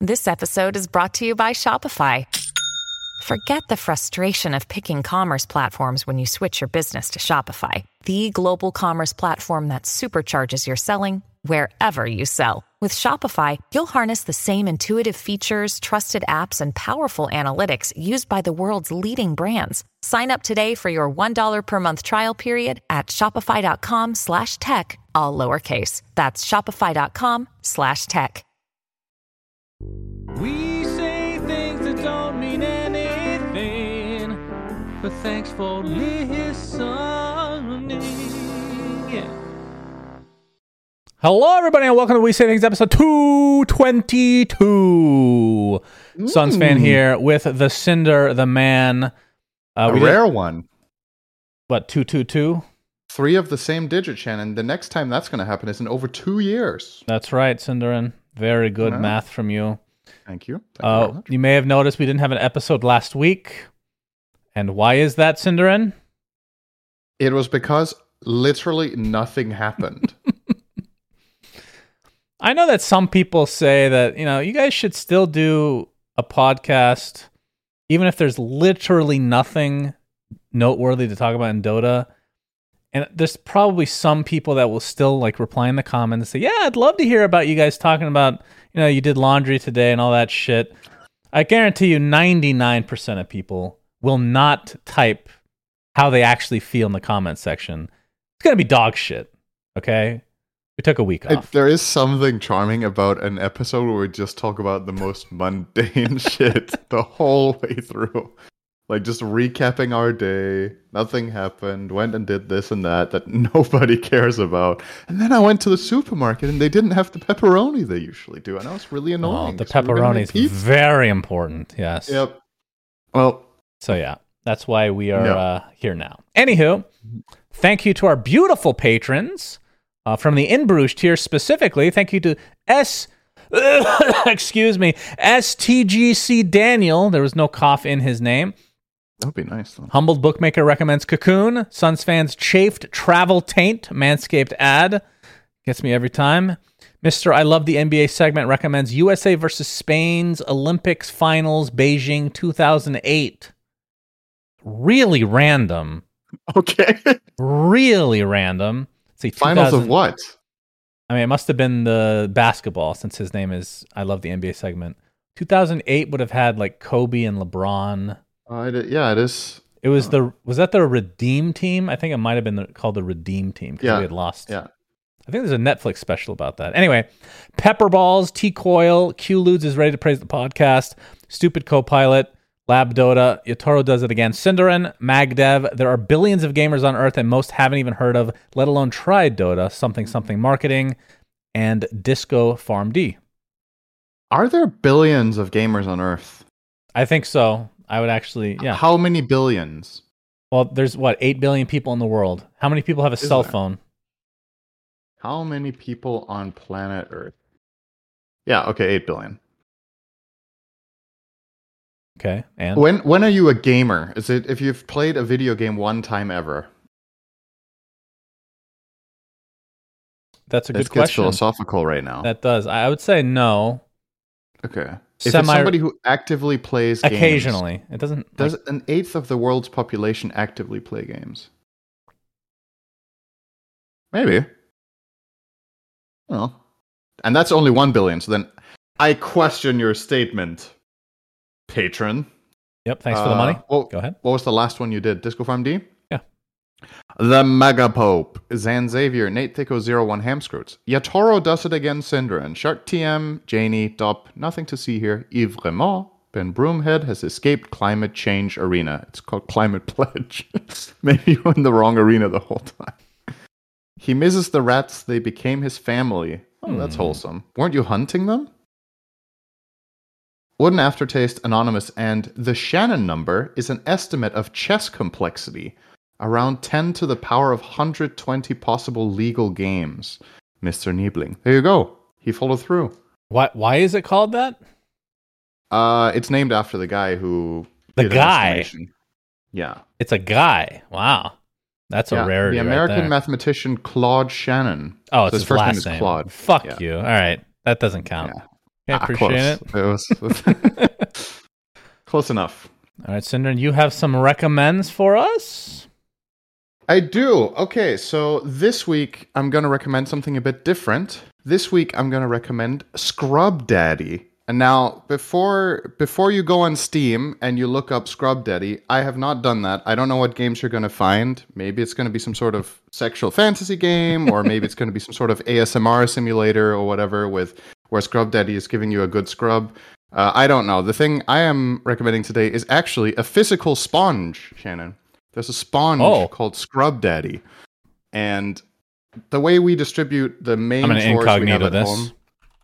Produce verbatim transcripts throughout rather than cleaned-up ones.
This episode is brought to you by Shopify. Forget the frustration of picking commerce platforms when you switch your business to Shopify, the global commerce platform that supercharges your selling wherever you sell. With Shopify, you'll harness the same intuitive features, trusted apps, and powerful analytics used by the world's leading brands. Sign up today for your one dollar per month trial period at shopify.com slash tech, all lowercase. That's shopify.com slash tech. We say things that don't mean anything, but thanks for listening. Yeah. Hello, everybody, and welcome to We Say Things, episode two twenty-two. Mm. Suns fan here with the Cinder, the man. Uh, a rare did, one. What, two two two? Three of the same digit, Shannon. The next time that's going to happen is in over two years. That's right, Cinderin. Very good yeah. math from you. Thank you. Thank uh, you, you may have noticed we didn't have an episode last week. And why is that, Cinderin? It was because literally nothing happened. I know that some people say that, you know, you guys should still do a podcast, even if there's literally nothing noteworthy to talk about in Dota. And there's probably some people that will still like reply in the comments and say, yeah, I'd love to hear about you guys talking about, you know, you did laundry today and all that shit. I guarantee you ninety-nine percent of people will not type how they actually feel in the comment section. It's going to be dog shit, okay? We took a week off. It, there is something charming about an episode where we just talk about the most mundane shit the whole way through. Like just recapping our day. Nothing happened. Went and did this and that that nobody cares about. And then I went to the supermarket and they didn't have the pepperoni they usually do. And that was really annoying. Oh, the pepperoni is very important. Yes. Yep. Well. So yeah, that's why we are no. uh, here now. Anywho, thank you to our beautiful patrons. Uh, from the In Bruges tier specifically, thank you to S, excuse me, S T G C Daniel. There was no cough in his name. That would be nice, though. Humbled Bookmaker recommends Cocoon. Suns fans chafed Travel Taint. Manscaped ad. Gets me every time. Mister I Love the N B A segment recommends U S A versus Spain's Olympics Finals, Beijing two thousand eight. Really random. Okay. Really random. See, Finals of what? I mean, it must have been the basketball since his name is I Love the N B A segment. two thousand eight would have had like Kobe and LeBron. Uh, it, yeah, it is. It was oh. the was that the Redeem team? I think it might have been the, called the Redeem team because yeah. we had lost. Yeah. I think there's a Netflix special about that. Anyway, Pepperballs, T-Coil, Q-Ludes is ready to praise the podcast. Stupid Copilot, Lab Dota, Yotaro does it again. Cinderin, Magdev, there are billions of gamers on Earth and most haven't even heard of, let alone tried Dota, something something marketing, and Disco Farm D. Are there billions of gamers on Earth? I think so. I would actually, yeah. How many billions? Well, there's what, eight billion people in the world. How many people have a Is cell there? phone? How many people on planet Earth? Yeah, okay, eight billion. Okay, and when when are you a gamer? Is it if you've played a video game one time ever? That's a good this question. Gets philosophical right now. That does. I would say no. Okay. Semi- if it's somebody who actively plays games, occasionally, it doesn't. Does like... an eighth of the world's population actively play games? Maybe. Well, and that's only one billion. So then, I question your statement, patron. Yep. Thanks for the money. Uh, well, Go ahead. What was the last one you did? Disco Farm D? Yeah. The Mega Pope, Zan Xavier, Nate Thicko zero one Hamscroots. Yatoro does it again, Cinderin. Shark T M, Janie, Dop, nothing to see here. Yves Raymond, Ben Broomhead has escaped climate change arena. It's called Climate Pledge. Maybe you were in the wrong arena the whole time. He misses the rats. They became his family. Oh, hmm. That's wholesome. Weren't you hunting them? Wooden Aftertaste, Anonymous, and the Shannon number is an estimate of chess complexity. Around ten to the power of one hundred twenty possible legal games. Mister Niebling. There you go. He followed through. Why, why is it called that? Uh, it's named after the guy who... The guy? Yeah. It's a guy. Wow. That's a yeah, rarity. The American right there. mathematician Claude Shannon. Oh, it's so his, his first last name is name. Claude. Fuck yeah. you. All right. That doesn't count. Yeah. Okay, Ah, appreciate close. it. It was close enough. All right, Cinder, you have some recommends for us? I do. Okay, so this week I'm going to recommend something a bit different. This week I'm going to recommend Scrub Daddy. And now, before before you go on Steam and you look up Scrub Daddy, I have not done that. I don't know what games you're going to find. Maybe it's going to be some sort of sexual fantasy game, or maybe it's going to be some sort of A S M R simulator or whatever, with where Scrub Daddy is giving you a good scrub. Uh, I don't know. The thing I am recommending today is actually a physical sponge, Shannon. There's a sponge Oh. called Scrub Daddy. And the way we distribute the main I'm going to chores we have incognito at this. home,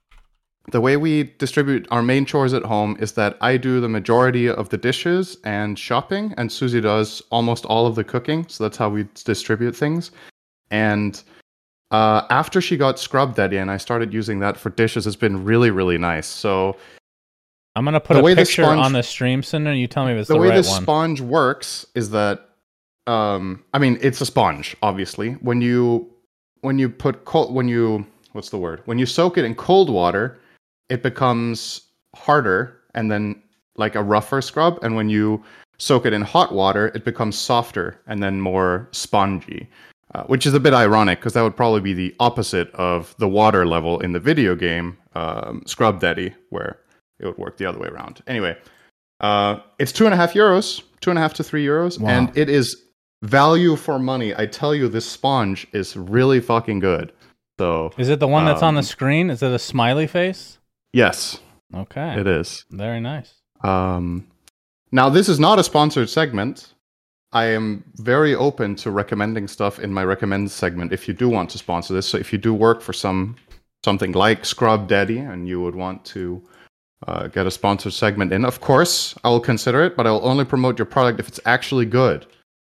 the way we distribute our main chores at home is that I do the majority of the dishes and shopping, and Susie does almost all of the cooking. So that's how we distribute things. And uh, after she got Scrub Daddy and I started using that for dishes, it's been really, really nice. So I'm going to put The a way the picture sponge- on the stream, Cinder, and you tell me if it's the, the, way right this one. sponge works is that, um, I mean, it's a sponge, obviously. When you when you put cold, when you what's the word? When you soak it in cold water, it becomes harder and then like a rougher scrub. And when you soak it in hot water, it becomes softer and then more spongy. Uh, which is a bit ironic because that would probably be the opposite of the water level in the video game um, Scrub Daddy, where it would work the other way around. Anyway, uh, it's two and a half euros, two and a half to three euros, Wow. and it is value for money. I tell you, this sponge is really fucking good. So, Is it the one that's on the um, screen? Is it a smiley face? yes, Okay. it is. Very nice. Um, now, this is not a sponsored segment. I am very open to recommending stuff in my recommend segment if you do want to sponsor this. So if you do work for some something like Scrub Daddy and you would want to uh, get a sponsored segment in, of course, I will consider it, but I will only promote your product if it's actually good.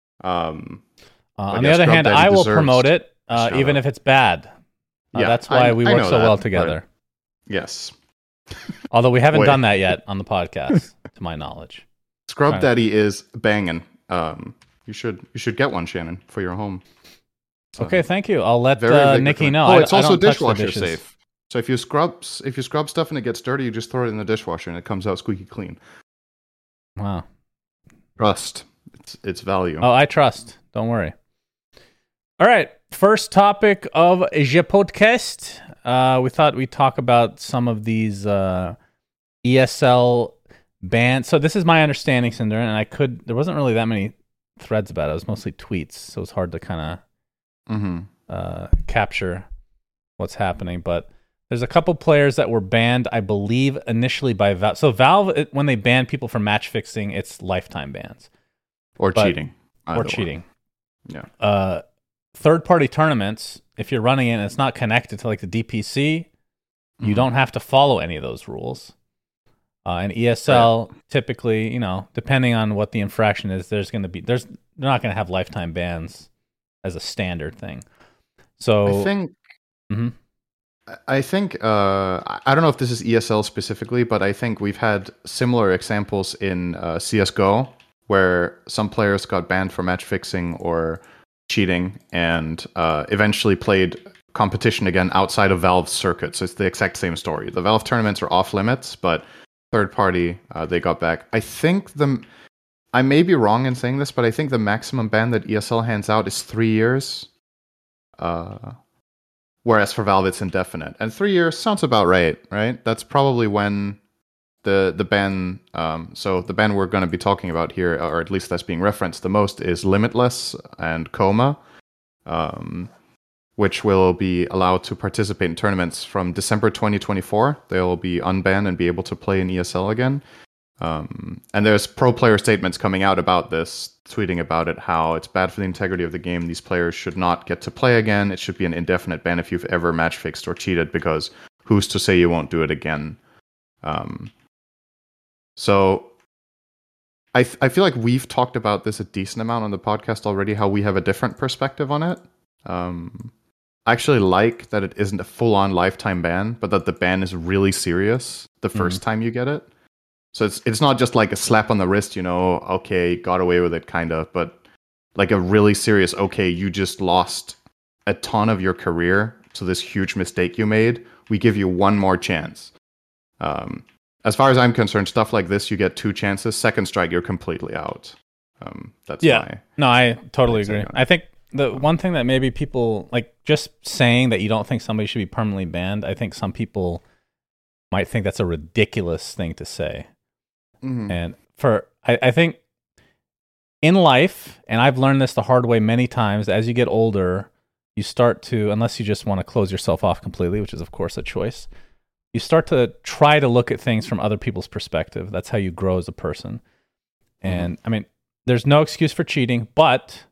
Um, Uh, But on yeah, the other Scrub hand, Daddy I will deserves promote it, uh, shout even out. if it's bad. Uh, Yeah, that's why I- we I work know so well that, together. yes. Although we haven't Wait. done that yet on the podcast, to my knowledge. Scrub Right. Daddy is banging. Um, you should you should get one, Shannon, for your home. So, Okay, thank you. I'll let very uh, big Nikki recommend- know. Oh, I- it's I also don't touch the dishwasher dishes. safe. So if you scrub if you scrub stuff and it gets dirty, you just throw it in the dishwasher and it comes out squeaky clean. Wow. Trust. It's it's value. Oh, I trust. Don't worry. All right. First topic of Je Podcast. Uh, we thought we'd talk about some of these uh, E S L bans. So this is my understanding, Cinder, and I could. There wasn't really that many threads about it. It was mostly tweets, so it's hard to kind of Mm-hmm. uh, capture what's happening. But there's a couple players that were banned, I believe, initially by Valve. So Valve, it, when they ban people for match fixing, it's lifetime bans Or But- cheating. or Either one. cheating. Yeah. Uh, third-party tournaments, if you're running it and it's not connected to like the D P C, you Mhm. don't have to follow any of those rules. Uh, and E S L, typically, you know, depending on what the infraction is, there's going to be there's they're not going to have lifetime bans as a standard thing. So I think Mhm. I think uh, I I don't know if this is E S L specifically, but I think we've had similar examples in uh, C S G O where some players got banned for match fixing or cheating and uh, eventually played competition again outside of Valve's circuit. So it's the exact same story. The Valve tournaments are off limits, but third party, uh, they got back. I think the, I may be wrong in saying this, but I think the maximum ban that E S L hands out is three years. Uh, whereas for Valve, it's indefinite. And three years sounds about right, right? That's probably when the the ban, um, so the ban we're going to be talking about here, or at least that's being referenced the most, is Limitless and Coma, um, which will be allowed to participate in tournaments from December twenty twenty-four. They'll be unbanned and be able to play in E S L again. Um, and there's pro player statements coming out about this, tweeting about it, how it's bad for the integrity of the game. These players should not get to play again. It should be an indefinite ban if you've ever match fixed or cheated, because who's to say you won't do it again? Um, so I th- I feel like we've talked about this a decent amount on the podcast already, how we have a different perspective on it. Um, I actually like that it isn't a full-on lifetime ban, but that the ban is really serious the 1st time you get it. So it's it's not just like a slap on the wrist, you know, okay, got away with it, kind of, but like a really serious, okay, you just lost a ton of your career to this huge mistake you made. We give you one more chance. Um, as far as I'm concerned, stuff like this, you get two chances. Second strike, you're completely out. Um, that's yeah. my No, I totally agree. on it. I think the one thing that maybe people like just saying that you don't think somebody should be permanently banned. I think some people might think that's a ridiculous thing to say. Mhm. And for I, I think in life, and I've learned this the hard way many times, as you get older, you start to, unless you just want to close yourself off completely, which is of course a choice, you start to try to look at things from other people's perspective. That's how you grow as a person. And mm-hmm. I mean, there's no excuse for cheating, but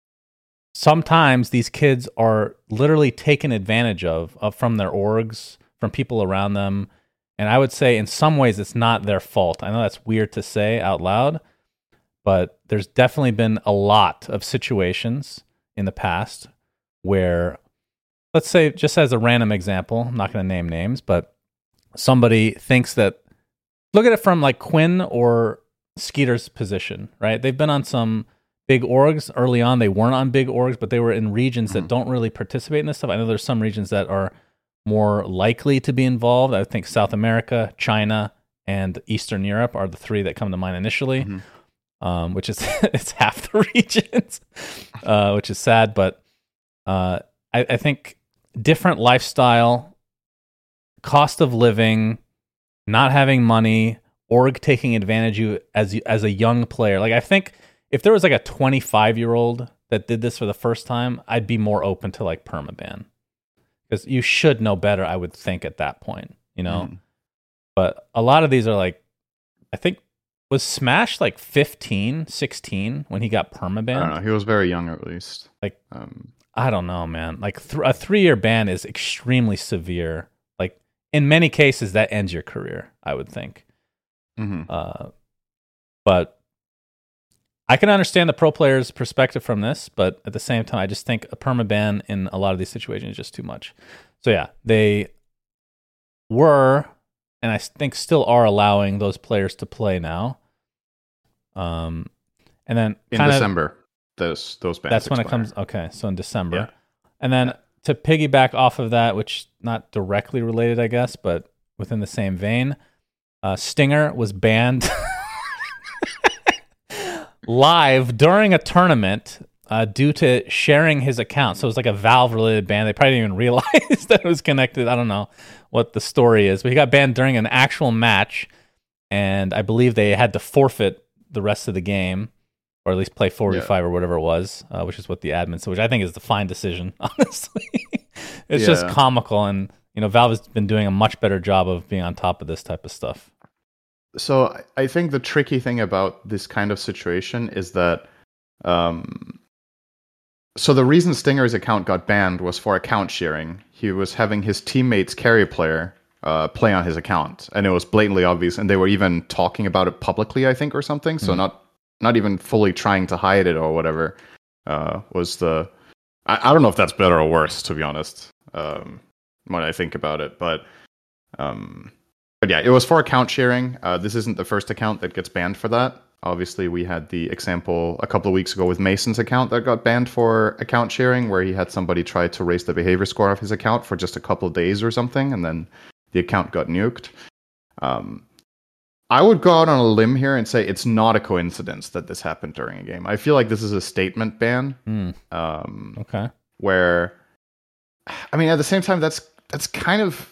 sometimes these kids are literally taken advantage of, of from their orgs, from people around them. And I would say in some ways it's not their fault. I know that's weird to say out loud, but there's definitely been a lot of situations in the past where, let's say, just as a random example, I'm not going to name names, but somebody thinks that, look at it from like Quinn or Skeeter's position, right? They've been on some big orgs early on. They weren't on big orgs, but they were in regions that don't really participate in this stuff. I know there's some regions that are more likely to be involved. I think South America, China, and Eastern Europe are the three that come to mind initially, mm-hmm. um, which is it's half the regions, uh, which is sad. But uh, I, I think different lifestyle, cost of living, not having money, org taking advantage of you as you, as a young player. Like I think if there was like a twenty-five year old that did this for the first time, I'd be more open to like permaban, because you should know better, I would think, at that point, you know. Mm. But a lot of these are like, I think was Smash like fifteen, sixteen when he got permabanned? I don't know. He was very young, at least. Like um, I don't know, man. Like th- a three year ban is extremely severe. Like in many cases, that ends your career, I would think. Mm-hmm. Uh, but I can understand the pro player's perspective from this, but at the same time, I just think a permaban in a lot of these situations is just too much. So yeah, they were, and I think still are, allowing those players to play now. Um, and then in kinda, December, those those bans. That's when expire. it comes. Okay, so in December, yeah. and then yeah. to piggyback off of that, which not directly related, I guess, but within the same vein. Uh, Stinger was banned live during a tournament uh, due to sharing his account. So it was like a Valve-related ban. They probably didn't even realize that it was connected. I don't know what the story is, but he got banned during an actual match, and I believe they had to forfeit the rest of the game, or at least play four v five yeah. or whatever it was, uh, which is what the admin said, which I think is the fine decision, honestly. It's yeah. just comical, and you know, Valve has been doing a much better job of being on top of this type of stuff. So I think the tricky thing about this kind of situation is that, um, so the reason Stinger's account got banned was for account sharing. He was having his teammates carry player uh, play on his account, and it was blatantly obvious. And they were even talking about it publicly, I think, or something. So mm-hmm. not not even fully trying to hide it or whatever. Uh, was the I, I don't know if that's better or worse, to be honest. Um, when I think about it, but. Um, But yeah, it was for account sharing. Uh, this isn't the first account that gets banned for that. Obviously, we had the example a couple of weeks ago with Mason's account that got banned for account sharing, where he had somebody try to raise the behavior score of his account for just a couple of days or something, and then the account got nuked. Um, I would go out on a limb here and say it's not a coincidence that this happened during a game. I feel like this is a statement ban. Mm. Um, okay. Where, I mean, at the same time, that's that's kind of...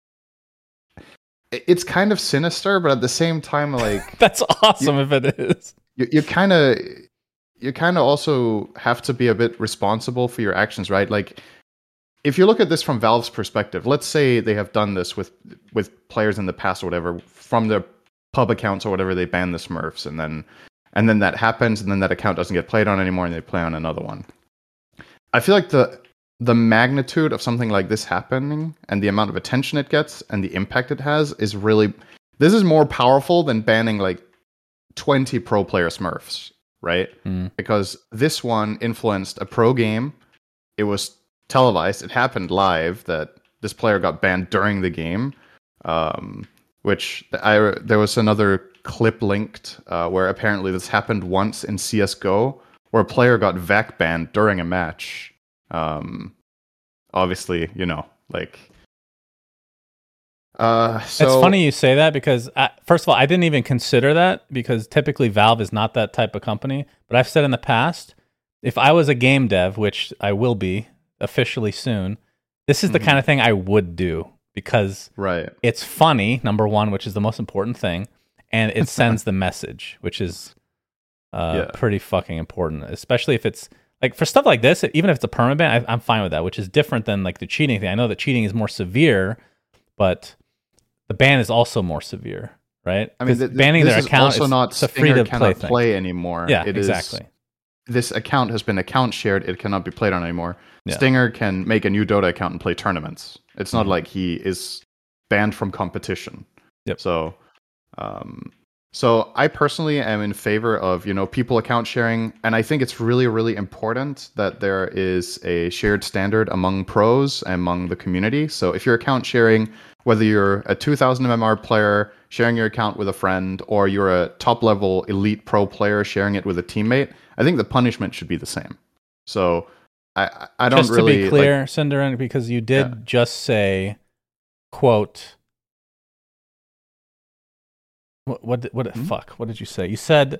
It's kind of sinister, but at the same time, like that's awesome you, if it is. You you kind of you kind of also have to be a bit responsible for your actions, right? Like if you look at this from Valve's perspective, let's say they have done this with with players in the past or whatever, from their pub accounts or whatever, they ban the Smurfs, and then and then that happens, and then that account doesn't get played on anymore, and they play on another one. I feel like the the magnitude of something like this happening and the amount of attention it gets and the impact it has is really, this is more powerful than banning like twenty pro player Smurfs, right? Mm. Because this one influenced a pro game. It was televised. It happened live that this player got banned during the game, um, which I, there was another clip linked uh, where apparently this happened once in C S G O where a player got V A C banned during a match. Um, obviously, you know, like, Uh, so It's funny you say that because, I, first of all, I didn't even consider that because typically Valve is not that type of company. But I've said in the past, if I was a game dev, which I will be officially soon, this is the Mhm. kind of thing I would do because Right. it's funny, number one, which is the most important thing, and it sends the message, which is uh, Yeah. pretty fucking important, especially if it's like for stuff like this, even if it's a permaban, I, I'm fine with that, which is different than like the cheating thing. I know that cheating is more severe, but the ban is also more severe, right? I mean, 'Cause th- th- banning this their is account also is not it's a Stinger free to play cannot thing. play anymore. Yeah, It is- exactly. this account has been account shared. It cannot be played on anymore. Yeah. Stinger can make a new Dota account and play tournaments. It's not Mhm. like he is banned from competition. Yep. So, um, so I personally am in favor of, you know, people account sharing, and I think it's really, really important that there is a shared standard among pros and among the community. So if you're account sharing, whether you're a two thousand M M R player sharing your account with a friend, or you're a top level elite pro player sharing it with a teammate, I think the punishment should be the same. So I, I don't Just to really be clear, like, Cinderin, because you did Yeah. just say, quote, what, what, did- what, Hmm? fuck, what did you say? You said,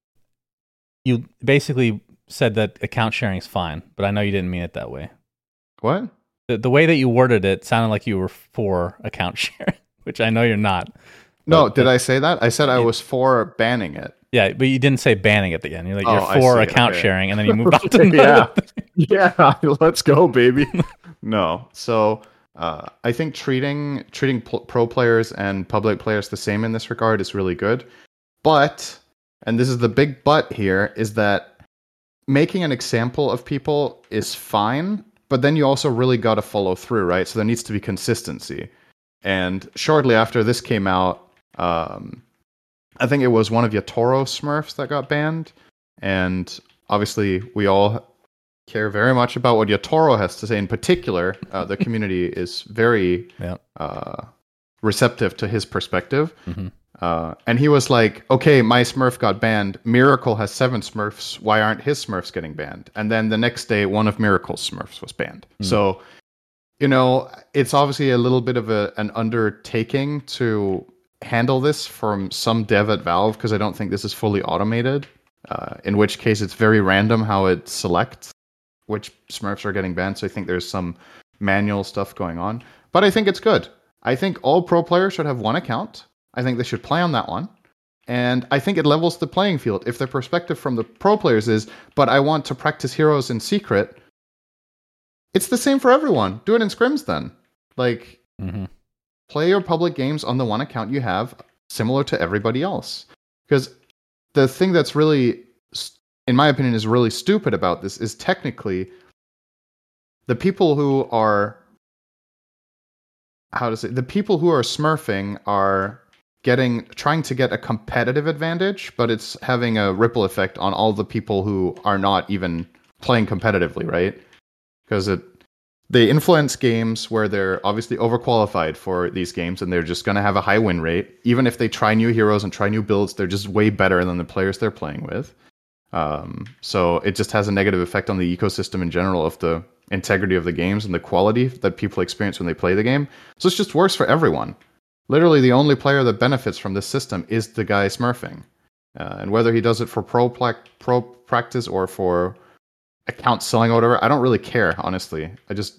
you basically said that account sharing is fine, but I know you didn't mean it that way. what? The, the way that you worded it sounded like you were for account sharing, which I know you're not. No, But- did but- I say that? I said I You- was for banning it. Yeah, but you didn't say banning at the end. You're like, Oh, you're I for see. account Okay. sharing, and then you moved on to Yeah. another thing. Yeah, let's go, baby. No, so uh, I think treating treating pl- pro players and public players the same in this regard is really good. But, and this is the big but here, is that making an example of people is fine, but then you also really got to follow through, right? So there needs to be consistency. And shortly after this came out, um, I think it was one of Yatoro Smurfs that got banned, and obviously we all care very much about what Yatoro has to say. In particular, uh, the community is very Yeah. uh, receptive to his perspective. Mhm. Uh, and he was like, okay, my Smurf got banned. Miracle has seven Smurfs. Why aren't his Smurfs getting banned? And then the next day, one of Miracle's Smurfs was banned. Mm. So, you know, it's obviously a little bit of a, an undertaking to handle this from some dev at Valve, because I don't think this is fully automated. Uh, in which case, it's very random how it selects which Smurfs are getting banned. So I think there's some manual stuff going on. But I think it's good. I think all pro players should have one account. I think they should play on that one. And I think it levels the playing field. If the perspective from the pro players is, but I want to practice heroes in secret, it's the same for everyone. Do it in scrims then. Like, Mhm. play your public games on the one account you have, similar to everybody else. Because the thing that's really, in my opinion, is really stupid about this is technically the people who are, how to say, the people who are smurfing are getting, trying to get a competitive advantage, but it's having a ripple effect on all the people who are not even playing competitively, right? Because it, they influence games where they're obviously overqualified for these games, and they're just going to have a high win rate. Even if they try new heroes and try new builds, they're just way better than the players they're playing with. Um, so it just has a negative effect on the ecosystem in general of the integrity of the games and the quality that people experience when they play the game. So it's just worse for everyone. Literally, the only player that benefits from this system is the guy smurfing. Uh, and whether he does it for pro, pla- pro practice or for account selling or whatever, I don't really care, honestly. I just,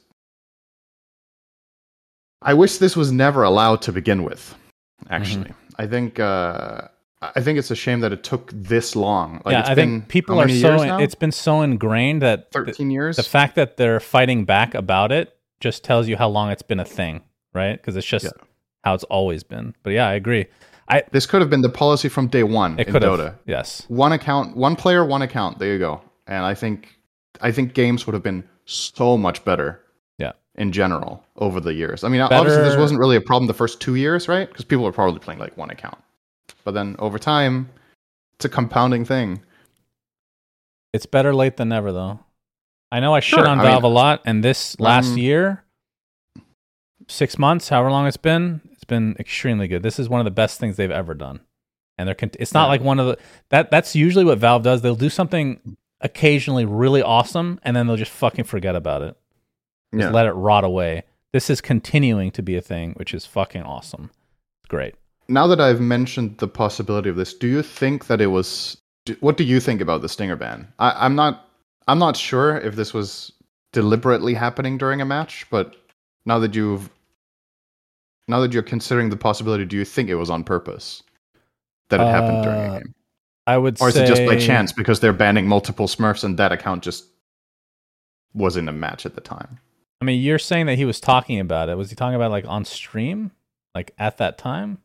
I wish this was never allowed to begin with, actually. Mm-hmm. I think, uh, I think it's a shame that it took this long. Like, yeah, it's I been, think people how are many so, years now? it's been so ingrained that th- thirteen years. the fact that they're fighting back about it just tells you how long it's been a thing, right? Because it's just Yeah. how it's always been. But yeah, I agree. I This could have been the policy from day one It in could Dota. have, yes. One account, one player, one account. There you go. And I think, I think games would have been so much better. Yeah. In general, over the years. I mean, obviously, this Better- wasn't really a problem the first two years, right? Because people were probably playing like one account. But then over time, it's a compounding thing. It's better late than never, though. I know I shit Sure, on I Valve mean, a lot, and this last um, year, six months, however long it's been, it's been extremely good. This is one of the best things they've ever done, and they're. Cont- it's not Yeah. like one of the that. That's usually what Valve does. They'll do something occasionally really awesome, and then they'll just fucking forget about it. Just Yeah. let it rot away. this is continuing to be a thing, which is fucking awesome. It's great. Now that I've mentioned the possibility of this, do you think that it was? Do, what do you think about the Stinger ban? I, I'm not. I'm not sure if this was deliberately happening during a match, but now that you've, now that you're considering the possibility, do you think it was on purpose that it uh, happened during a game? I would. Or is say... it just by chance because they're banning multiple Smurfs and that account just was in a match at the time? I mean, you're saying that he was talking about it. Was he talking about like on stream, like at that time?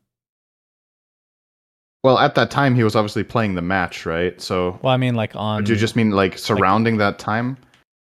Well, at that time, he was obviously playing the match, right? So, well, I mean, like on. Do you just mean like surrounding like, that time?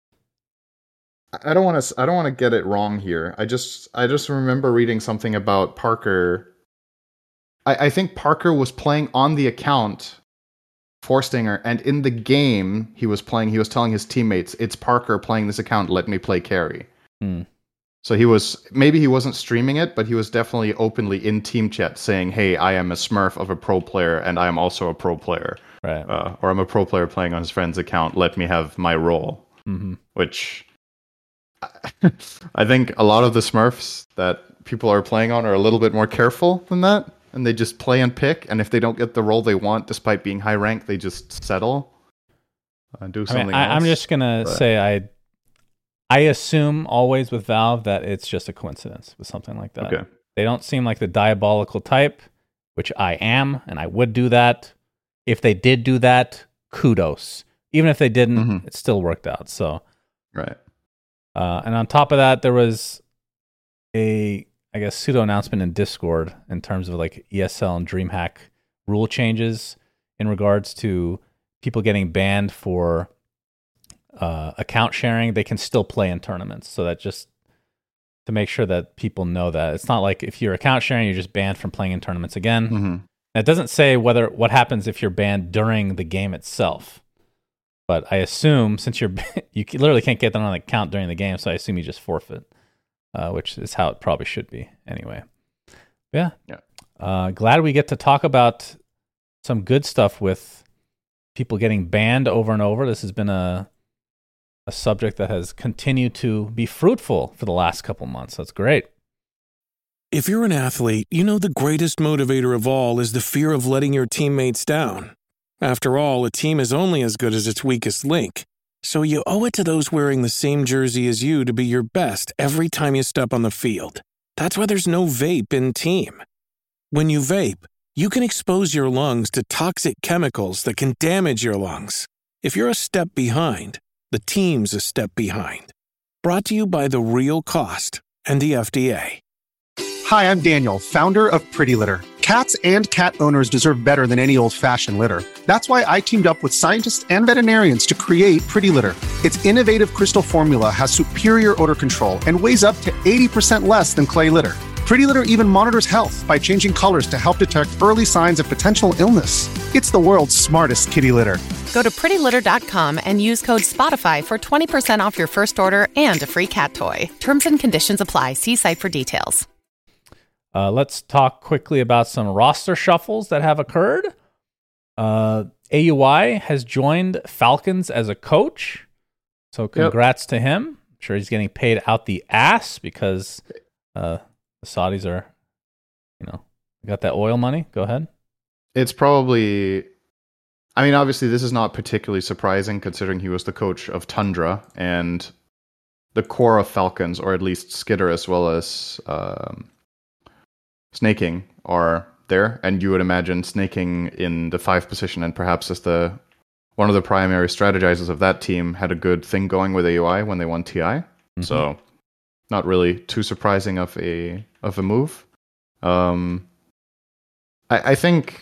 I don't want to. I don't want to get it wrong here. I just. I just remember reading something about Parker. I, I think Parker was playing on the account for Stinger, and in the game he was playing. He was telling his teammates, "It's Parker playing this account. Let me play carry." Hmm. So he was, maybe he wasn't streaming it, but he was definitely openly in team chat saying, hey, I am a Smurf of a pro player, and I am also a pro player. Right. Uh, or I'm a pro player playing on his friend's account. Let me have my role. Mm-hmm. Which I think a lot of the Smurfs that people are playing on are a little bit more careful than that. And they just play and pick. And if they don't get the role they want, despite being high rank, they just settle and do something I mean, I, else. I'm just going to say I... I assume always with Valve that it's just a coincidence with something like that. Okay. They don't seem like the diabolical type, which I am, and I would do that. If they did do that, kudos. Even if they didn't, mm-hmm. it still worked out. So, right. Uh, and on top of that, there was a, I guess, pseudo announcement in Discord in terms of like E S L and DreamHack rule changes in regards to people getting banned for Uh, account sharing. They can still play in tournaments, so that just to make sure that people know that it's not like if you're account sharing, you're just banned from playing in tournaments again. Mm-hmm. It doesn't say whether what happens if you're banned during the game itself, but I assume since you're you literally can't get that on an account during the game, so I assume you just forfeit, uh, which is how it probably should be anyway. Yeah, yeah. Uh, glad we get to talk about some good stuff with people getting banned over and over. This has been a a subject that has continued to be fruitful for the last couple months. That's great. If you're an athlete, you know the greatest motivator of all is the fear of letting your teammates down. After all, a team is only as good as its weakest link. So you owe it to those wearing the same jersey as you to be your best every time you step on the field. That's why there's no vape in team. When you vape, you can expose your lungs to toxic chemicals that can damage your lungs. If you're a step behind, the team's a step behind. Brought to you by The Real Cost and the F D A. Hi, I'm Daniel, founder of Pretty Litter. Cats and cat owners deserve better than any old-fashioned litter. That's why I teamed up with scientists and veterinarians to create Pretty Litter. Its innovative crystal formula has superior odor control and weighs up to eighty percent less than clay litter. Pretty Litter even monitors health by changing colors to help detect early signs of potential illness. It's the world's smartest kitty litter. Go to pretty litter dot com and use code SPOTIFY for twenty percent off your first order and a free cat toy. Terms and conditions apply. See site for details. Uh, let's talk quickly about some roster shuffles that have occurred. Uh, A U I has joined Falcons as a coach. So congrats yep. to him. I'm sure he's getting paid out the ass because uh, the Saudis are, you know, got that oil money. Go ahead. It's probably... I mean, obviously, this is not particularly surprising considering he was the coach of Tundra and the core of Falcons, or at least Skitter as well as um, Snaking, are there. And you would imagine Snaking in the five position and perhaps as the one of the primary strategizers of that team had a good thing going with A U I when they won T I. Mm-hmm. So, not really too surprising of a of a move. Um, I, I think.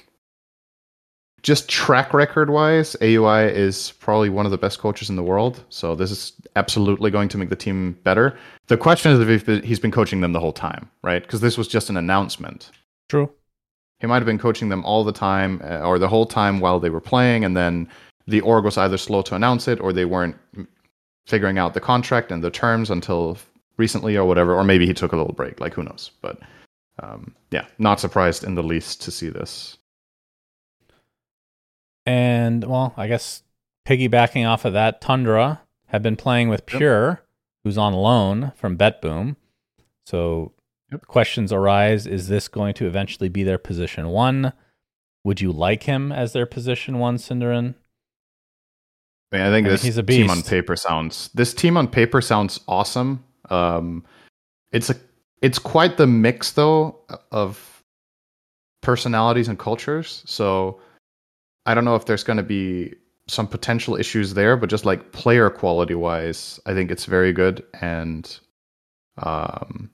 Just track record wise, A U I is probably one of the best coaches in the world. So this is absolutely going to make the team better. The question is if he's been coaching them the whole time, right? Because this was just an announcement. True. He might have been coaching them all the time or the whole time while they were playing. And then the org was either slow to announce it or they weren't figuring out the contract and the terms until recently or whatever. Or maybe he took a little break. Like, who knows? But um, yeah, not surprised in the least to see this. And, well, I guess piggybacking off of that, Tundra have been playing with Pure, yep. who's on loan from BetBoom. So Yep. questions arise: is this going to eventually be their position one? Would you like him as their position one, Cinderin? I, mean, I think I mean, this he's a team on beast. paper sounds this team on paper sounds awesome. Um, it's a it's quite the mix though of personalities and cultures. So I don't know if there's going to be some potential issues there, but just like player quality wise, I think it's very good. And um,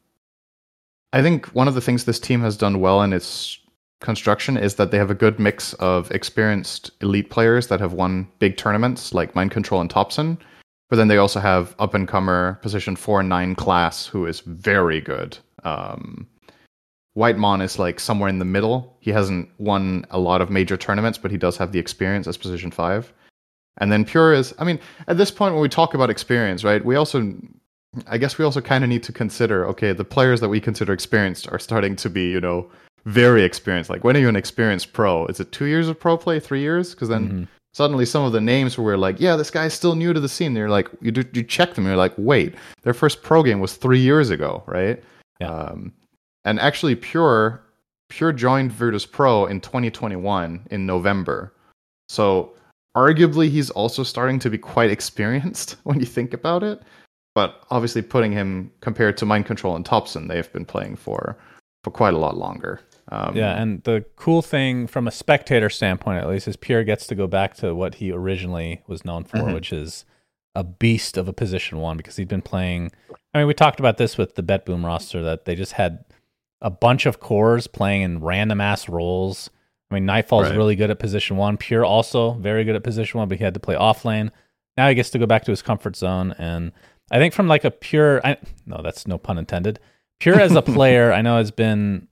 I think one of the things this team has done well in its construction is that they have a good mix of experienced elite players that have won big tournaments like Mind Control and Topson, but then they also have up and comer position four and nine class who is very good. Um, Whitemon is like somewhere in the middle. He hasn't won a lot of major tournaments, but he does have the experience as position five. And then Pure is, I mean, at this point when we talk about experience, right, we also, I guess we also kind of need to consider, okay, the players that we consider experienced are starting to be, you know, very experienced. Like, when are you an experienced pro? Is it two years of pro play, three years? Because then Mm-hmm. suddenly some of the names where we're like, yeah, this guy's still new to the scene. They're like, you do, you check them, you're like, wait, their first pro game was three years ago, right? Yeah. Um, and actually, Pure Pure joined Virtus Pro in twenty twenty-one in November. So arguably, he's also starting to be quite experienced when you think about it. But obviously, putting him compared to Mind Control and Topson, they've been playing for for quite a lot longer. Um, Yeah, and the cool thing from a spectator standpoint, at least, is Pure gets to go back to what he originally was known for, Mhm. which is a beast of a position one, because he'd been playing. I mean, we talked about this with the Bet Boom roster, that they just had a bunch of cores playing in random ass roles. I mean, Nightfall is Right. really good at position one. Pure also very good at position one, but he had to play off lane. Now he gets to go back to his comfort zone, and I think from like a Pure, I, no, that's no pun intended. Pure as a player, I know has been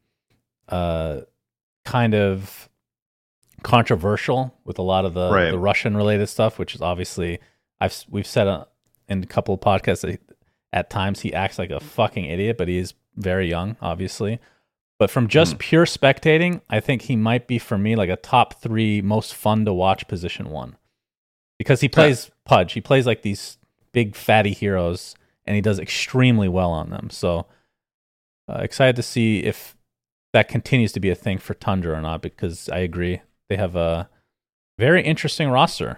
uh, kind of controversial with a lot of the, Right. the Russian related stuff, which is obviously I've we've said uh, in a couple of podcasts that at times he acts like a fucking idiot, but he is very young, obviously. But from just Mm. pure spectating, I think he might be for me like a top three most fun to watch position one, because he plays Pudge. He plays like these big fatty heroes, and he does extremely well on them. So uh, excited to see if that continues to be a thing for Tundra or not, because I agree they have a very interesting roster.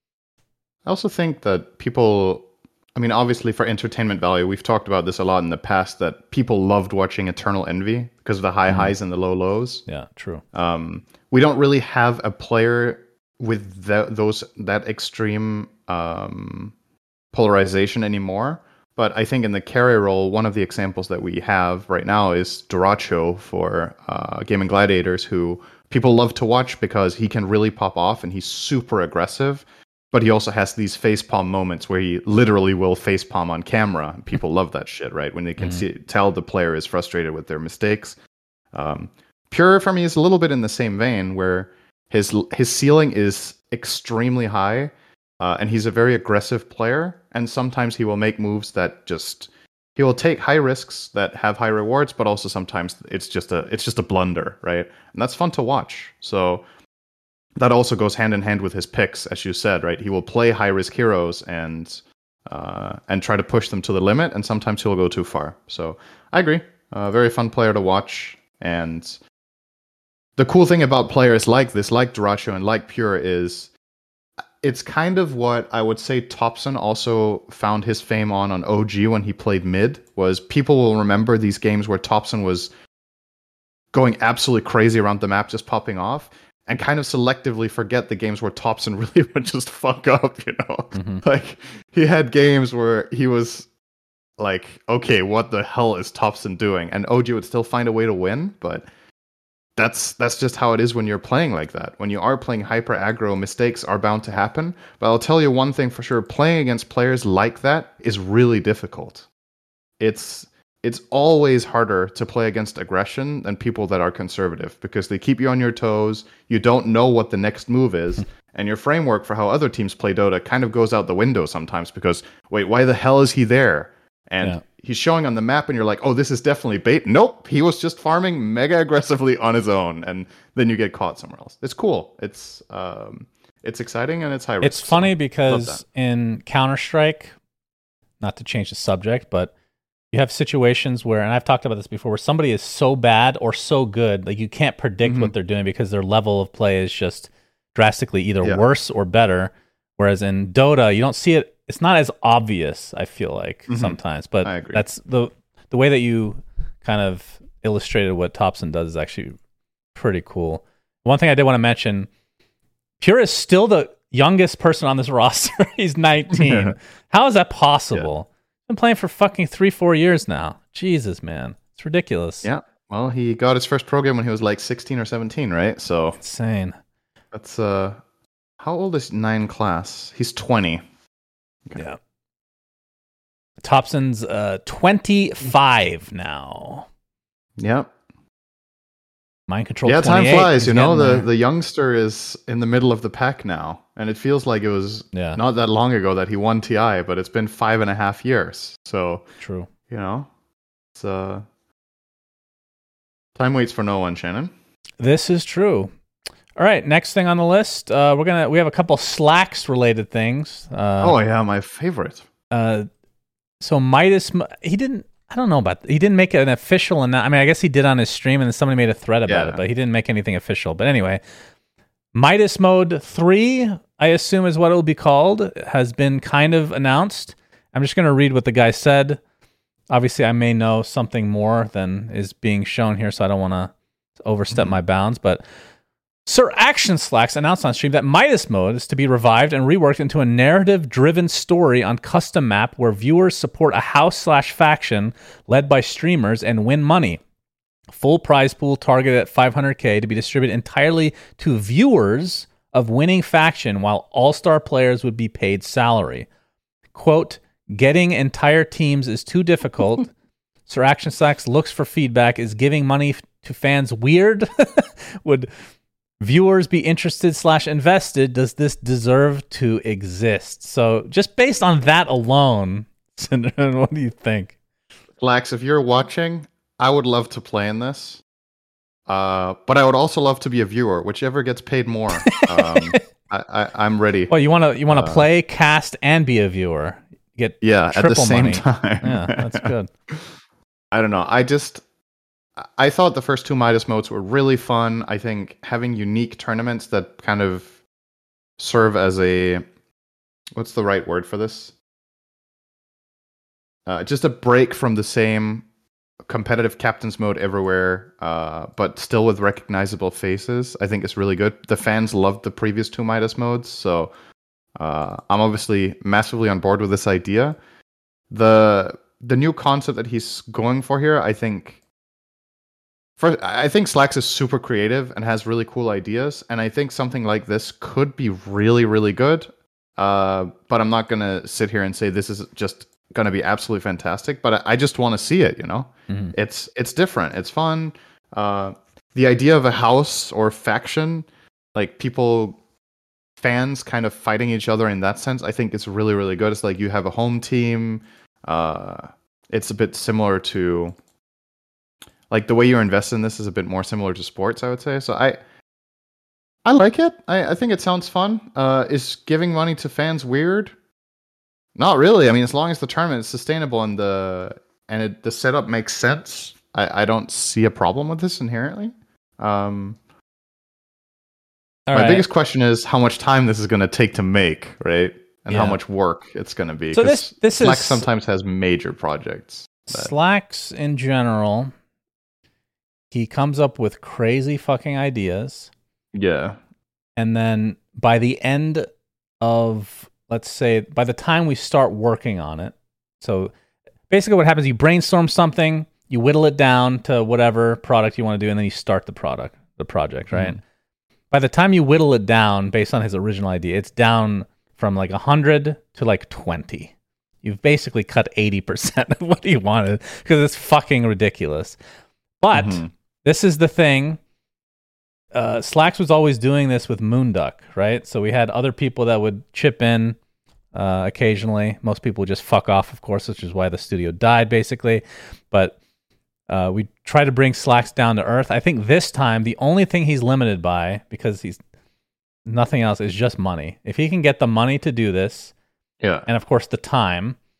I also think that people, I mean, obviously for entertainment value, we've talked about this a lot in the past, that people loved watching Eternal Envy because of the high Mhm. highs and the low lows. Yeah, true. Um, we don't really have a player with the, those that extreme um, polarization anymore. But I think in the carry role, one of the examples that we have right now is Duracho for uh, Gaming Gladiators, who people love to watch because he can really pop off and he's super aggressive. But he also has these facepalm moments where he literally will facepalm on camera. People love that shit, right? When they can Mhm. see tell the player is frustrated with their mistakes. Um, Pure for me is a little bit in the same vein, where his his ceiling is extremely high, uh, and he's a very aggressive player. And sometimes he will make moves that just he will take high risks that have high rewards, but also sometimes it's just a it's just a blunder, right? And that's fun to watch. So that also goes hand in hand with his picks, as you said, right? He will play high risk heroes and uh, and try to push them to the limit, and sometimes he'll go too far. So I agree, a uh, very fun player to watch. And the cool thing about players like this, like Duracho and like Pure, is it's kind of what I would say Topson also found his fame on on O G when he played mid. Was people will remember these games where Topson was going absolutely crazy around the map, just popping off, and kind of selectively forget the games where Topson really would just fuck up, you know? Mhm. Like, he had games where he was like, okay, what the hell is Topson doing? And O G would still find a way to win, but that's that's just how it is when you're playing like that. When you are playing hyper aggro, mistakes are bound to happen. But I'll tell you one thing for sure, playing against players like that is really difficult. It's it's always harder to play against aggression than people that are conservative, because they keep you on your toes. You don't know what the next move is, and your framework for how other teams play Dota kind of goes out the window sometimes, because wait, why the hell is he there? And Yeah. he's showing on the map, and you're like, oh, this is definitely bait. Nope, he was just farming mega aggressively on his own, and then you get caught somewhere else. It's cool. It's um, it's exciting, and it's high risk. It's funny so love because that. in Counter-Strike, not to change the subject, but you have situations where, and I've talked about this before, where somebody is so bad or so good, like you can't predict mm-hmm. what they're doing because their level of play is just drastically either yeah. worse or better. Whereas in Dota, you don't see it. It's not as obvious, I feel like, mm-hmm. sometimes. But I agree. That's the the way that you kind of illustrated what Topson does is actually pretty cool. One thing I did want to mention, Pure is still the youngest person on this roster. He's nineteen. How is that possible? Yeah. Been playing for fucking three, four years now. Jesus, man. It's ridiculous. Yeah. Well, he got his first pro game when he was like sixteen or seventeen, right? So insane. That's uh how old is Nine Class? He's twenty. Okay. Yeah. Topson's uh twenty-five now. Yep. Mind Control. Yeah, time flies. He's you know, the, there. the youngster is in the middle of the pack now, and it feels like it was yeah. not that long ago that he won T I, but it's been five and a half years. So true. You know, it's uh, time waits for no one, Shannon. This is true. All right, next thing on the list, uh, we're gonna we have a couple Slacks related things. Uh, oh yeah, my favorite. Uh, so Midas, he didn't. I don't know about. He didn't make an official announcement. I mean, I guess he did on his stream, and then somebody made a thread about yeah. it, but he didn't make anything official. But anyway, Midas Mode three, I assume is what it will be called, has been kind of announced. I'm just going to read what the guy said. Obviously, I may know something more than is being shown here, so I don't want to overstep mm-hmm. my bounds. But Sir Action Slacks announced on stream that Midas Mode is to be revived and reworked into a narrative-driven story on custom map where viewers support a house slash faction led by streamers and win money. Full prize pool targeted at five hundred K to be distributed entirely to viewers of winning faction, while all-star players would be paid salary. Quote, getting entire teams is too difficult. Sir Action Slacks looks for feedback. Is giving money f- to fans weird? Would viewers be interested slash invested? Does this deserve to exist? So just based on that alone, Synderen, what do you think? Lax, if you're watching, I would love to play in this. Uh, but I would also love to be a viewer, whichever gets paid more. um, I, I, I'm ready. Well, you want to you want to uh, play, cast, and be a viewer. Get yeah, at the same money. time. Yeah, that's good. I don't know. I just I thought the first two Midas modes were really fun. I think having unique tournaments that kind of serve as a what's the right word for this? Uh, just a break from the same competitive captain's mode everywhere, uh, but still with recognizable faces, I think is really good. The fans loved the previous two Midas modes, so uh, I'm obviously massively on board with this idea. The the new concept that he's going for here, I think, first, I think Slacks is super creative and has really cool ideas, and I think something like this could be really, really good. Uh, but I'm not gonna sit here and say this is just gonna be absolutely fantastic. But I, I just want to see it. You know, mm-hmm. it's it's different. It's fun. Uh, the idea of a house or faction, like people, fans, kind of fighting each other in that sense, I think it's really, really good. It's like you have a home team. Uh, it's a bit similar to, like the way you're invested in this is a bit more similar to sports, I would say. So I, I like it. I, I think it sounds fun. Uh, is giving money to fans weird? Not really. I mean, as long as the tournament is sustainable and the and it, the setup makes sense, I, I don't see a problem with this inherently. Um, All my right. biggest question is how much time this is going to take to make, right? And Yeah. how much work it's going to be. So 'Cause this- this Slack is- sometimes has major projects. that- Slacks in general, he comes up with crazy fucking ideas, Yeah. and then by the end of, let's say, by the time we start working on it, so basically what happens, you brainstorm something, you whittle it down to whatever product you want to do, and then you start the product, the project, right? Mhm. By the time you whittle it down based on his original idea, it's down from like one hundred to like twenty. You've basically cut eighty percent of what he wanted because it's fucking ridiculous. But Mhm. this is the thing. Uh, Slacks was always doing this with Moonduck, right? So we had other people that would chip in uh, occasionally. Most people would just fuck off, of course, which is why the studio died, basically. But uh, we try to bring Slacks down to earth. I think this time the only thing he's limited by, because he's nothing else, is just money. If he can get the money to do this, Yeah. and of course the time,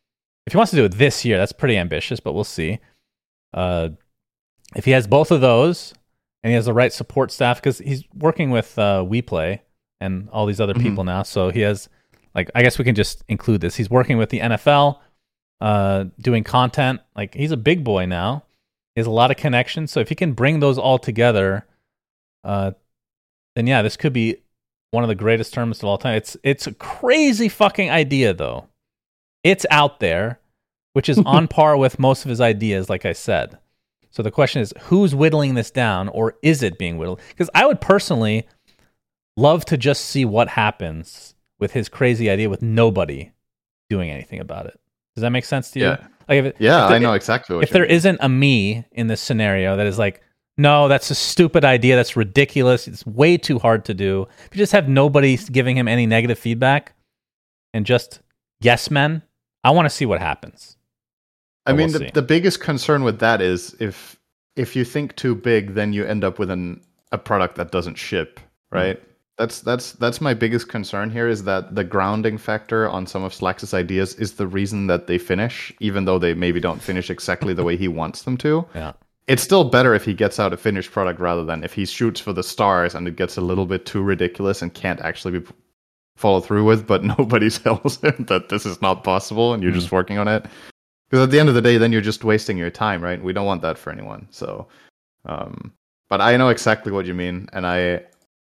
if he wants to do it this year, that's pretty ambitious, but we'll see. Uh, if he has both of those and he has the right support staff, because he's working with uh, WePlay and all these other Mhm. people now, so he has, like, I guess we can just include this. He's working with the N F L, uh, doing content. Like, he's a big boy now. He has a lot of connections, so if he can bring those all together, uh, then yeah, this could be one of the greatest tournaments of all time. It's it's a crazy fucking idea, though. It's out there, which is on par with most of his ideas, like I said. So the question is, who's whittling this down, or is it being whittled? Because I would personally love to just see what happens with his crazy idea with nobody doing anything about it. Does that make sense to you? Yeah. Like if it, Yeah, if there, I know exactly what If you there mean. isn't a me in this scenario that is like, no, that's a stupid idea. That's ridiculous. It's way too hard to do. If you just have nobody giving him any negative feedback and just yes men, I want to see what happens. I But mean, we'll the, see. the biggest concern with that is if if you think too big, then you end up with an a product that doesn't ship, right? That's that's that's my biggest concern here, is that the grounding factor on some of Slax's ideas is the reason that they finish, even though they maybe don't finish exactly the way he wants them to. Yeah. It's still better if he gets out a finished product rather than if he shoots for the stars and it gets a little bit too ridiculous and can't actually be followed through with, but nobody tells him that this is not possible and you're just working on it. Because at the end of the day, then you're just wasting your time, right? We don't want that for anyone. So, um, but I know exactly what you mean, and I,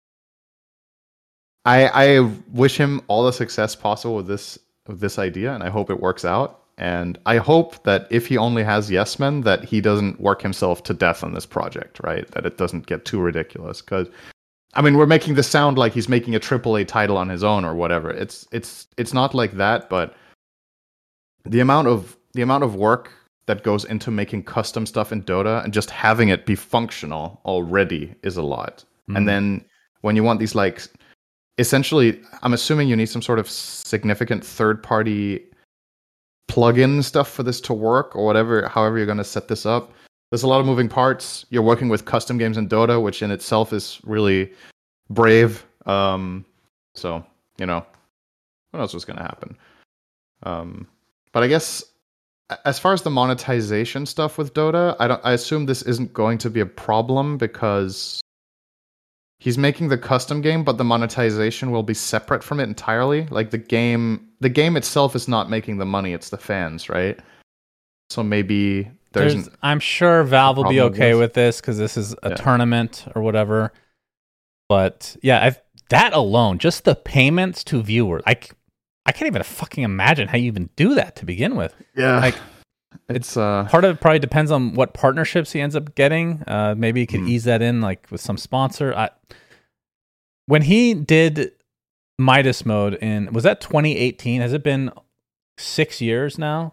I, I wish him all the success possible with this with this idea, and I hope it works out. And I hope that if he only has yes men, that he doesn't work himself to death on this project, right? That it doesn't get too ridiculous. Because, I mean, we're making this sound like he's making a triple A title on his own or whatever. It's it's it's not like that, but the amount of the amount of work that goes into making custom stuff in Dota and just having it be functional already is a lot. Mm. And then when you want these, like, essentially, I'm assuming you need some sort of significant third-party plug-in stuff for this to work, or whatever, however you're going to set this up. There's a lot of moving parts. You're working with custom games in Dota, which in itself is really brave. Um, so, you know, who knows what's going to happen. Um, but I guess as far as the monetization stuff with Dota, I don't. I assume this isn't going to be a problem because he's making the custom game, but the monetization will be separate from it entirely. Like the game, the game itself is not making the money; it's the fans, right? So maybe there's. There's, I'm sure Valve will be problem with okay this. with this because this is a Yeah. tournament or whatever. But yeah, I've, that alone, just the payments to viewers, I, c- I can't even fucking imagine how you even do that to begin with. yeah, like, it's uh, Part of it probably depends on what partnerships he ends up getting. Uh, maybe he could Mm. ease that in, like with some sponsor. I, when he did Midas mode in, was that twenty eighteen? Has it been six years now?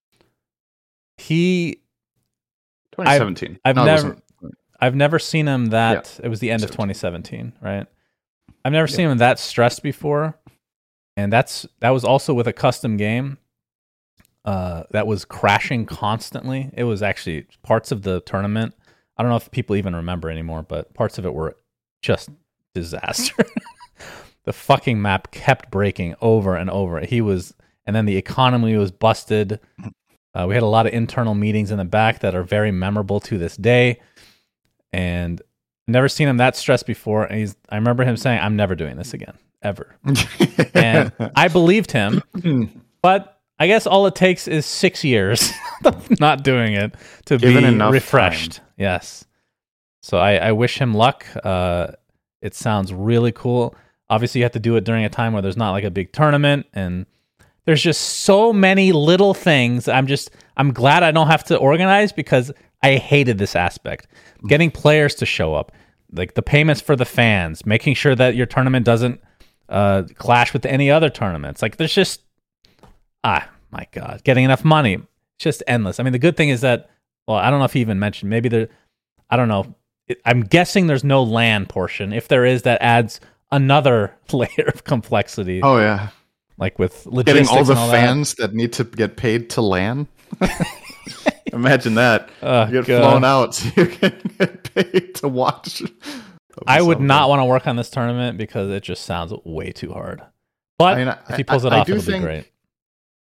He, twenty seventeen. I've No, it never- wasn't. I've never seen him that. Yeah. It was the end of seventeen. twenty seventeen, right? I've never seen him that stressed before, and that's that was also with a custom game uh, that was crashing constantly. It was actually parts of the tournament. I don't know if people even remember anymore, but parts of it were just disaster. The fucking map kept breaking over and over. He was, and then the economy was busted. Uh, we had a lot of internal meetings in the back that are very memorable to this day. And never seen him that stressed before. And he's, I remember him saying, I'm never doing this again, ever. And I believed him, but I guess all it takes is six years of not doing it to Given be enough refreshed. time. Yes. So I, I wish him luck. Uh, it sounds really cool. Obviously, you have to do it during a time where there's not like a big tournament, and there's just so many little things. I'm just, I'm glad I don't have to organize because I hated this aspect. Getting players to show up, like the payments for the fans, making sure that your tournament doesn't uh, clash with any other tournaments. Like there's just, ah, my God, getting enough money. It's just endless. I mean, the good thing is that, well, I don't know if he even mentioned, maybe there, I don't know. It, I'm guessing there's no LAN portion. If there is, that adds another layer of complexity. Oh yeah, Like with logistics getting all the and all fans that. that need to get paid to LAN. Imagine that. Oh, you get God. flown out so you can get paid to watch. That'd be I would something. not want to work on this tournament because it just sounds way too hard. But I mean, I- if he pulls it I- I off, do it'll think- be great.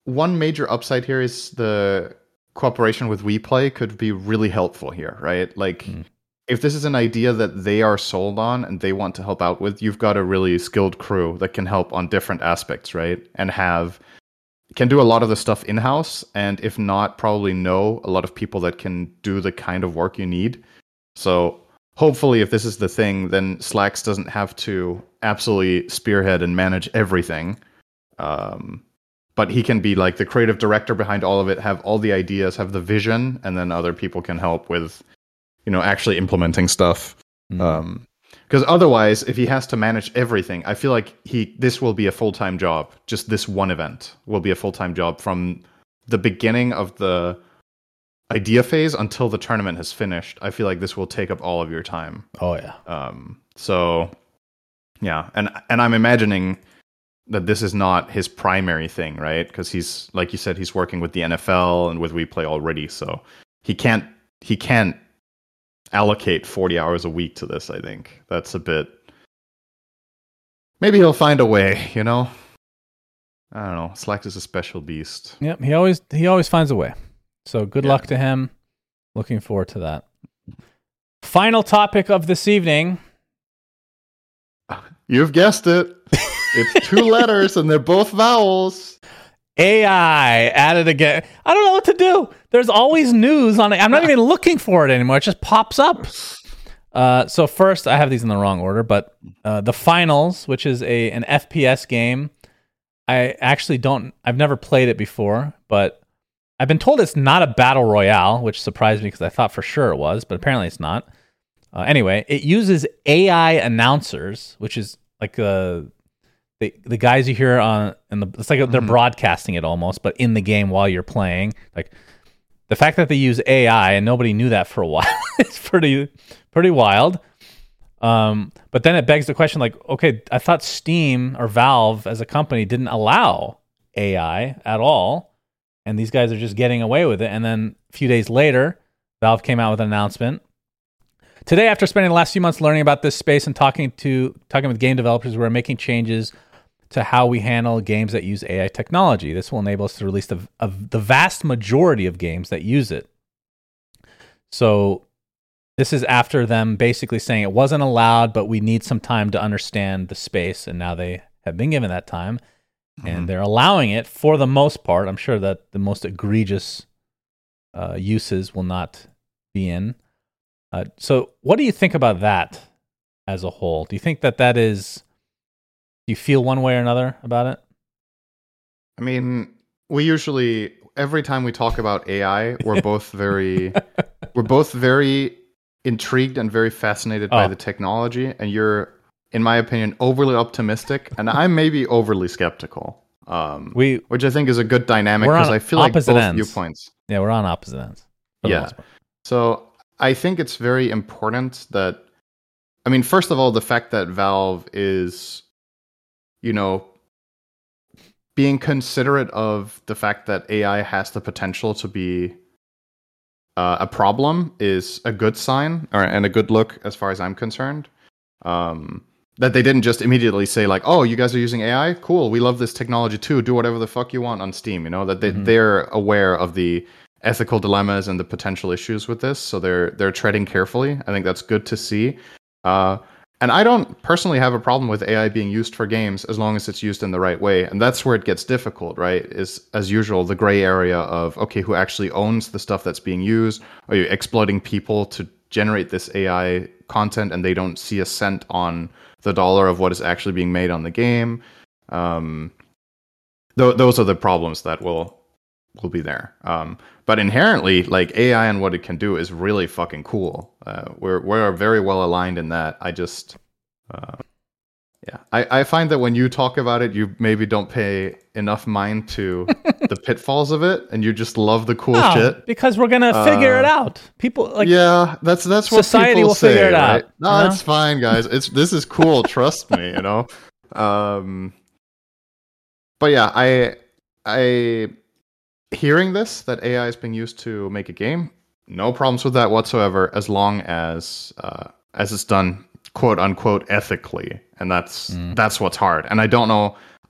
one major upside here is the cooperation with WePlay could be really helpful here, right? Like, mm. if this is an idea that they are sold on and they want to help out with, you've got a really skilled crew that can help on different aspects, right? And have can do a lot of the stuff in-house, and if not, probably know a lot of people that can do the kind of work you need. So hopefully, if this is the thing, then Slax doesn't have to absolutely spearhead and manage everything. Um, but he can be like the creative director behind all of it, have all the ideas, have the vision, and then other people can help with, you know, actually implementing stuff. Mm. Um, because otherwise, if he has to manage everything, I feel like he this will be a full-time job. Just this one event will be a full-time job from the beginning of the idea phase until the tournament has finished. I feel like this will take up all of your time. Oh yeah. Um. So, yeah, and and I'm imagining that this is not his primary thing, right? Because he's, like you said, he's working with the N F L and with WePlay already, so he can't he can't allocate forty hours a week to this. I think that's a bit. Maybe he'll find a way, you know. I don't know. Slax is a special beast. Yep, he always he always finds a way. So good yeah. luck to him. Looking forward to that. Final topic of this evening. You've guessed it. It's two letters and they're both vowels. A I added again. I don't know what to do. There's always news on it. I'm not even looking for it anymore. It just pops up. Uh, so first, I have these in the wrong order, but uh, the Finals, which is a an F P S game, I actually don't. I've never played it before, but I've been told it's not a battle royale, which surprised me because I thought for sure it was, but apparently it's not. Uh, anyway, it uses A I announcers, which is like a. The, the guys you hear on, and the, it's like they're mm-hmm. broadcasting it almost, but in the game while you're playing. Like the fact that they use A I and nobody knew that for a while, it's pretty pretty wild. Um, but then it begs the question, like, okay, I thought Steam or Valve as a company didn't allow A I at all, and these guys are just getting away with it. And then a few days later, Valve came out with an announcement. Today, after spending the last few months learning about this space and talking to talking with game developers, we're making changes to how we handle games that use A I technology. This will enable us to release the, of the vast majority of games that use it. So this is after them basically saying it wasn't allowed, but we need some time to understand the space, and now they have been given that time, mm-hmm. and they're allowing it for the most part. I'm sure that the most egregious uh, uses will not be in. Uh, so what do you think about that as a whole? Do you think that that is... Do you feel one way or another about it? I mean, we usually, every time we talk about A I, we're both very, we're both very intrigued and very fascinated oh. by the technology. And you're, in my opinion, overly optimistic, and I'm maybe overly skeptical. Um, we, which I think is a good dynamic because I feel like both ends. viewpoints. Yeah, we're on opposite ends. Yeah. So I think it's very important that, I mean, first of all, the fact that Valve is, you know, being considerate of the fact that A I has the potential to be uh, a problem is a good sign, or and a good look as far as I'm concerned. Um, that they didn't just immediately say like, "Oh, you guys are using A I? Cool, we love this technology too. Do whatever the fuck you want on Steam." You know, that they mm-hmm. they're aware of the ethical dilemmas and the potential issues with this, so they're they're treading carefully. I think that's good to see. Uh, And I don't personally have a problem with A I being used for games as long as it's used in the right way. And that's where it gets difficult, right? Is, as usual, the gray area of, okay, who actually owns the stuff that's being used? Are you exploiting people to generate this A I content and they don't see a cent on the dollar of what is actually being made on the game? Um, th- those are the problems that will will be there. Um, but inherently, like A I and what it can do is really fucking cool. Uh, we're we're very well aligned in that. I just, uh, yeah, I, I find that when you talk about it, you maybe don't pay enough mind to the pitfalls of it, and you just love the cool no, shit. Because we're gonna uh, figure it out. People like yeah, that's that's what society people will say, figure it right? out. No, uh-huh. It's fine, guys. It's this is cool. Trust me, you know. Um, but yeah, I I. Hearing this, that A I is being used to make a game, no problems with that whatsoever, as long as uh, as it's done quote unquote ethically, and that's mm. that's what's hard. And I don't know,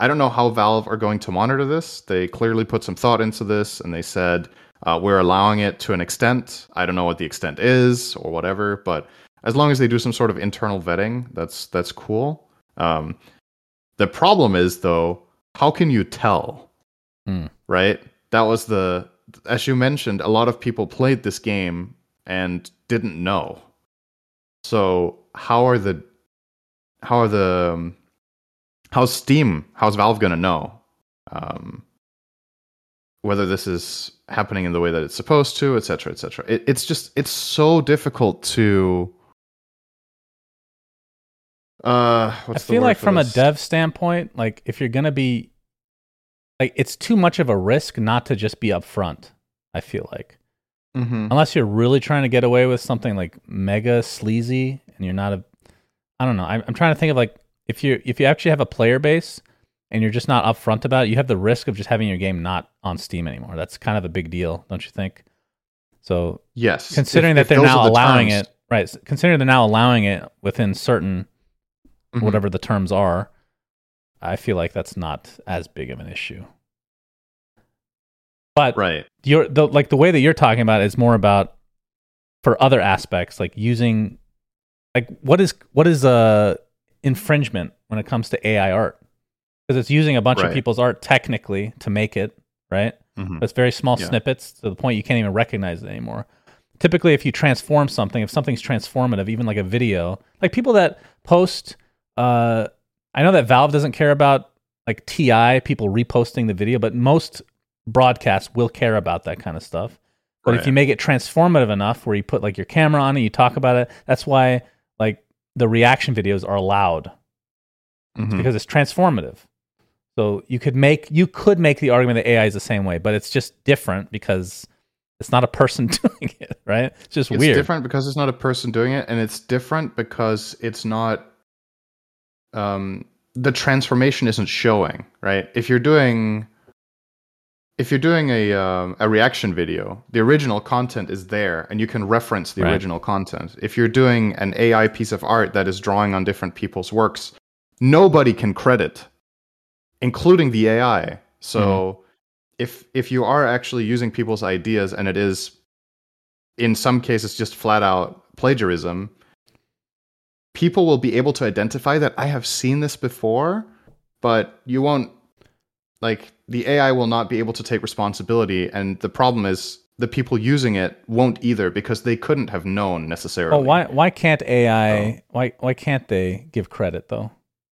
I don't know how Valve are going to monitor this. They clearly put some thought into this, and they said uh, we're allowing it to an extent. I don't know what the extent is or whatever, but as long as they do some sort of internal vetting, that's that's cool. Um, the problem is, though, how can you tell? Mm. Right? That was the, as you mentioned, a lot of people played this game and didn't know. So how are the, how are the, um, how's Steam, how's Valve going to know um, whether this is happening in the way that it's supposed to, et cetera, et cetera. It, it's just, it's so difficult to, uh, what's I the feel word like for from this? a dev standpoint, like if you're going to be, like it's too much of a risk not to just be upfront, I feel like. Mm-hmm. Unless you're really trying to get away with something like mega sleazy and you're not a, I don't know. I'm, I'm trying to think of like, if you if you actually have a player base and you're just not upfront about it, you have the risk of just having your game not on Steam anymore. That's kind of a big deal, don't you think? So Yes. considering If- that if they're those now are the allowing terms- it, right? Considering they're now allowing it within certain, Mhm. whatever the terms are, I feel like that's not as big of an issue. But Right. you're the like the way that you're talking about it is more about for other aspects, like using, like what is what is a infringement when it comes to A I art? Because it's using a bunch Right. of people's art technically to make it, right? Mhm. But it's very small Yeah. snippets to the point you can't even recognize it anymore. Typically, if you transform something, if something's transformative, even like a video, like people that post, uh, I know that Valve doesn't care about like T I, people reposting the video, but most broadcasts will care about that kind of stuff. But if Right. you make it transformative enough where you put like your camera on it, you talk about it, that's why like the reaction videos are allowed. Mhm. Because it's transformative. So you could make you could make the argument that A I is the same way, but it's just different because it's not a person doing it, right? It's just It's weird. different because it's not a person doing it, and it's different because it's not. Um, the transformation isn't showing, right? If you're doing, if you're doing a um, a reaction video, the original content is there, and you can reference the Right. original content. If you're doing an A I piece of art that is drawing on different people's works, nobody can credit, including the A I. So, if if you are actually using people's ideas, and it is, in some cases, just flat out plagiarism, people will be able to identify that I have seen this before, but you won't, like, the A I will not be able to take responsibility. And the problem is the people using it won't either because they couldn't have known necessarily. Well, why why can't A I Oh. why why can't they give credit though?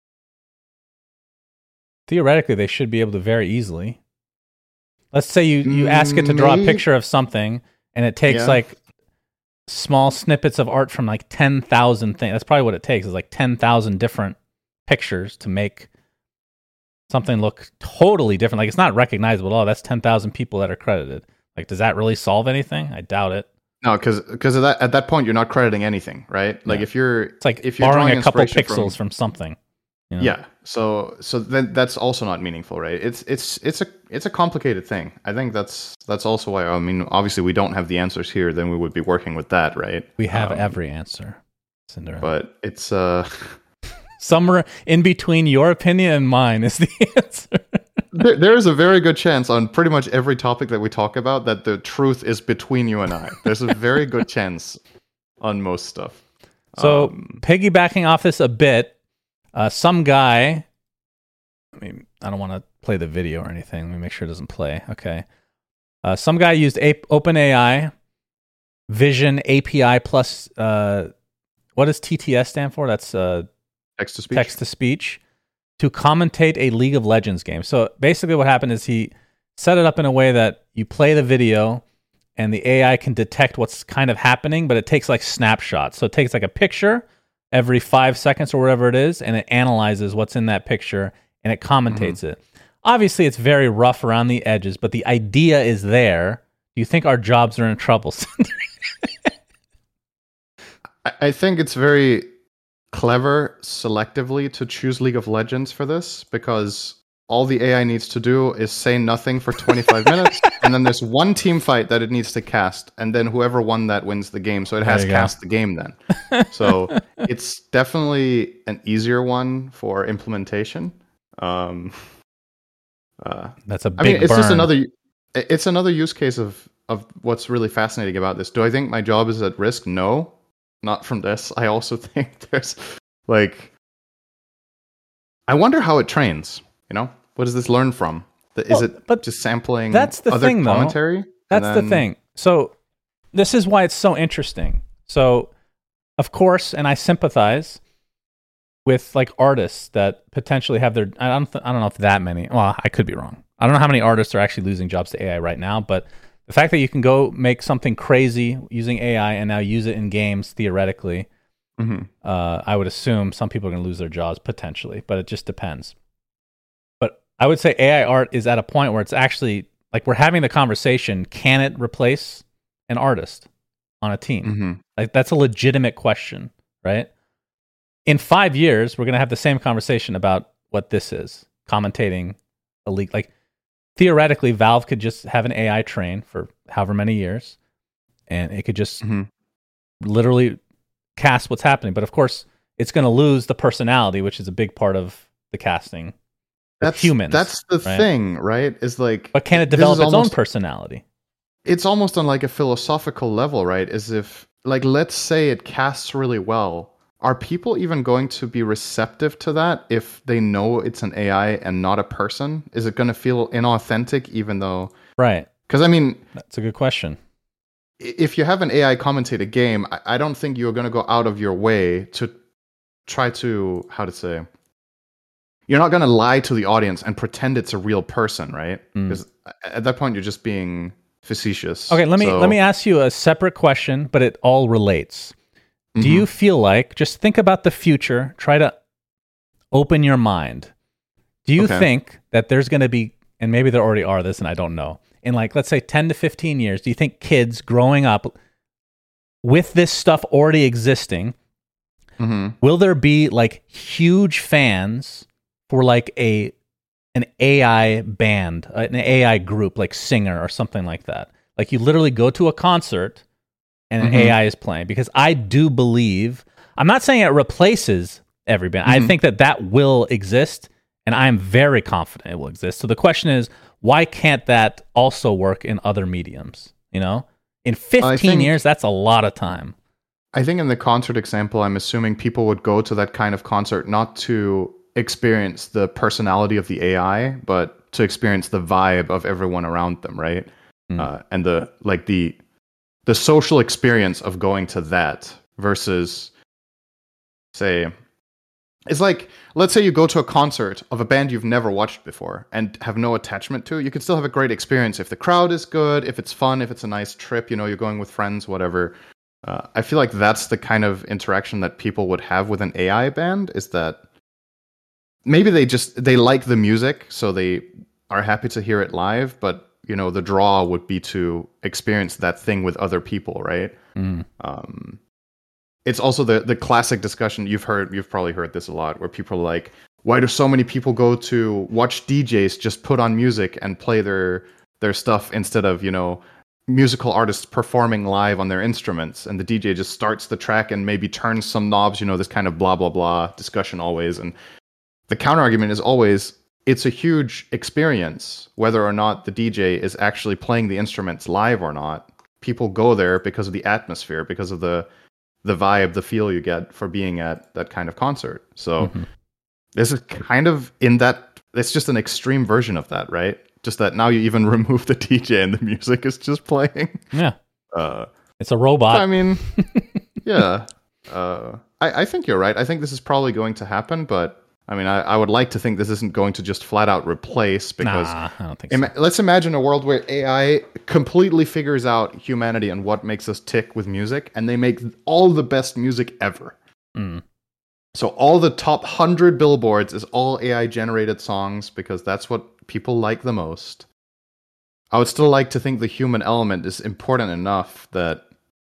Theoretically, they should be able to very easily. Let's say you, you ask it to draw a May- picture of something and it takes Yeah. like small snippets of art from like ten thousand things. That's probably what it takes, is like ten thousand different pictures to make something look totally different. Like it's not recognizable at all. That's ten thousand people that are credited. Like, does that really solve anything? I doubt it. No, because because at that, at that point you're not crediting anything, right? Like Yeah. if you're It's like if you're borrowing drawing a couple inspiration pixels from, something. you know? Yeah. So so then that's also not meaningful, right? It's it's it's a it's a complicated thing. I think that's that's also why, I mean, obviously we don't have the answers here, then we would be working with that, right? We have Um, every answer, Cinderella. But it's uh Somewhere in between your opinion and mine is the answer. there, there is a very good chance on pretty much every topic that we talk about that the truth is between you and I. There's a very good chance on most stuff. So, Um, piggybacking off this a bit, uh, some guy, I mean, I don't want to play the video or anything. Let me make sure it doesn't play. Okay. Uh, some guy used a- OpenAI Vision A P I plus, uh, what does T T S stand for? That's uh, text to speech. text to speech, to commentate a League of Legends game. So basically what happened is he set it up in a way that you play the video and the A I can detect what's kind of happening, but it takes like snapshots. So it takes like a picture every five seconds or whatever it is, and it analyzes what's in that picture and it commentates Mm-hmm. it. Obviously it's very rough around the edges, but the idea is there. Do you think our jobs are in trouble? I, I think it's very clever selectively to choose League of Legends for this, because all the A I needs to do is say nothing for twenty-five minutes, and then there's one team fight that it needs to cast, and then whoever won that wins the game. So it has There you go. cast the game then. So it's definitely an easier one for implementation. Um, uh, That's a big I mean, it's burn. just another. It's another use case of of what's really fascinating about this. Do I think my job is at risk? No, not from this. I also think there's like, I wonder how it trains. You know, what does this learn from? Is Well, it but just sampling that's the other thing, though. commentary? That's And the then- thing. So this is why it's so interesting. So, of course, and I sympathize with like artists that potentially have their. I don't. Th- I don't know if that many. Well, I could be wrong. I don't know how many artists are actually losing jobs to A I right now. But the fact that you can go make something crazy using A I and now use it in games theoretically, Mhm. uh, I would assume some people are going to lose their jobs potentially. But it just depends. But I would say A I art is at a point where it's actually like we're having the conversation. Can it replace an artist on a team? Mhm. Like that's a legitimate question, right? In five years, we're going to have the same conversation about what this is, commentating a league. Like theoretically, Valve could just have an A I train for however many years, and it could just Mhm. literally cast what's happening. But of course, it's going to lose the personality, which is a big part of the casting. with That's humans. That's the right? thing, right? Is like, But can it this develop is its almost- own personality? It's almost on like a philosophical level, right? As if, like, let's say it casts really well. Are people even going to be receptive to that if they know it's an A I and not a person? Is it going to feel inauthentic, even though? Right. Because I mean, That's a good question. i- if you have an A I commentate a game, I, I don't think you're going to go out of your way to try to, how to say, you're not going to lie to the audience and pretend it's a real person, right? Mm. Because at that point, you're just being facetious. Okay, let me So- let me ask you a separate question, but it all relates. Do Mhm. you feel like, just think about the future, try to open your mind. Do you Okay. think that there's going to be, and maybe there already are this and I don't know, in like, let's say ten to fifteen years, do you think kids growing up with this stuff already existing, Mhm. will there be like huge fans for like a an A I band, an A I group, like singer or something like that? Like you literally go to a concert and an Mhm. A I is playing, because I do believe, I'm not saying it replaces every band. I Mhm. think that that will exist, and I'm very confident it will exist. So the question is, why can't that also work in other mediums? You know, in fifteen think- years, that's a lot of time. I think in the concert example, I'm assuming people would go to that kind of concert not to experience the personality of the A I, but to experience the vibe of everyone around them, right? Mm. Uh, and the like the the social experience of going to that versus, say, it's like, let's say you go to a concert of a band you've never watched before and have no attachment to. You could still have a great experience if the crowd is good, if it's fun, if it's a nice trip, you know, you're going with friends, whatever. Uh, I feel like that's the kind of interaction that people would have with an A I band, is that maybe they just, they like the music, so they are happy to hear it live, but, you know, the draw would be to experience that thing with other people, right? Mm. Um, it's also the the classic discussion you've heard, you've probably heard this a lot, where people are like, why do so many people go to watch D Js just put on music and play their their stuff instead of, you know, musical artists performing live on their instruments, and the D J just starts the track and maybe turns some knobs, you know, this kind of blah blah blah discussion always. And the counter argument is always, it's a huge experience whether or not the D J is actually playing the instruments live or not. People go there because of the atmosphere, because of the the vibe, the feel you get for being at that kind of concert. So Mhm. this is kind of in that, it's just an extreme version of that, right? Just that now you even remove the D J and the music is just playing. Yeah, Uh, it's a robot. I mean, yeah. Uh, I, I think you're right. I think this is probably going to happen, but I mean, I, I would like to think this isn't going to just flat out replace, because nah, I don't think so. Ima- let's imagine a world where A I completely figures out humanity and what makes us tick with music, and they make all the best music ever. Mm. So all the top one hundred billboards is all A I generated songs, because that's what people like the most. I would still like to think the human element is important enough that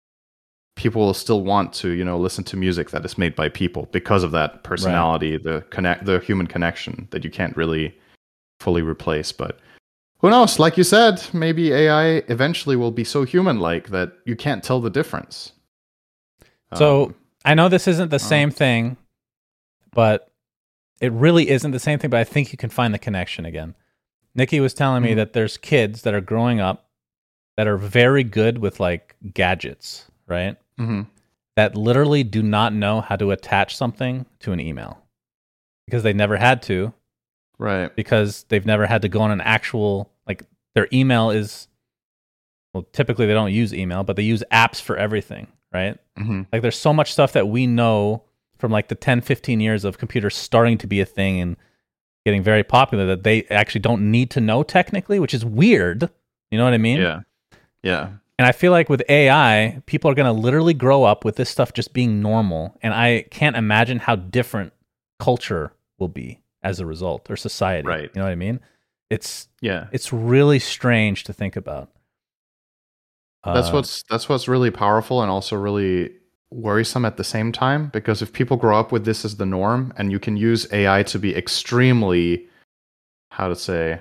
people will still want to, you know, listen to music that is made by people because of that personality, the connect, the human connection that you can't really fully replace. But who knows? Like you said, maybe A I eventually will be so human-like that you can't tell the difference. So Um, I know this isn't the same thing, but it really isn't the same thing, but I think you can find the connection again. Nikki was telling me Mhm. that there's kids that are growing up that are very good with like gadgets, right? hmm That literally do not know how to attach something to an email because they never had to, Right. because they've never had to go on an actual, like their email is, well, typically they don't use email, but they use apps for everything, right? hmm Like there's so much stuff that we know from like the ten, fifteen years of computers starting to be a thing and getting very popular that they actually don't need to know technically, which is weird. You know what I mean? Yeah. Yeah. And I feel like with A I, people are going to literally grow up with this stuff just being normal. And I can't imagine how different culture will be as a result, or society. Right. You know what I mean? It's Yeah. it's really strange to think about. That's Uh, what's that's what's really powerful and also really worrisome at the same time, because if people grow up with this as the norm, and you can use A I to be extremely, how to say,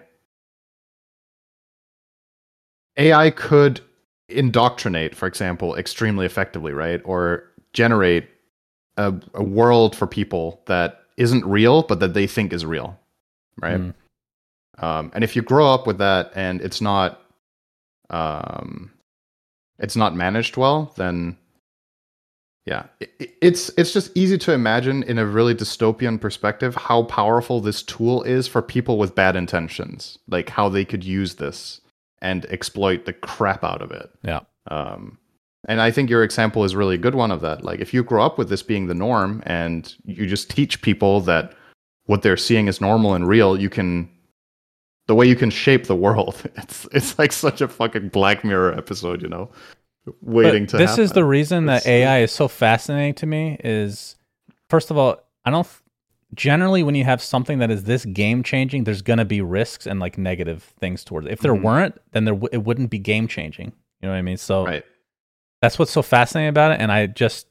A I could indoctrinate, for example, extremely effectively, right? Or generate a, a world for people that isn't real, but that they think is real, right? Mm. Um, and if you grow up with that and it's not, um, it's not managed well, then yeah, it, it's it's just easy to imagine in a really dystopian perspective how powerful this tool is for people with bad intentions, like how they could use this and exploit the crap out of it. yeah. Um, and I think your example is really a good one of that. Like if you grow up with this being the norm and you just teach people that what they're seeing is normal and real, you can, the way you can shape the world. It's it's like such a fucking Black Mirror episode, you know, waiting But to this happen. is the reason that It's- A I is so fascinating to me is, first of all, I don't, generally when you have something that is this game changing, there's going to be risks and like negative things towards it. If there Mhm. weren't, then there w- it wouldn't be game changing. You know what I mean? So Right. that's what's so fascinating about it. And I just,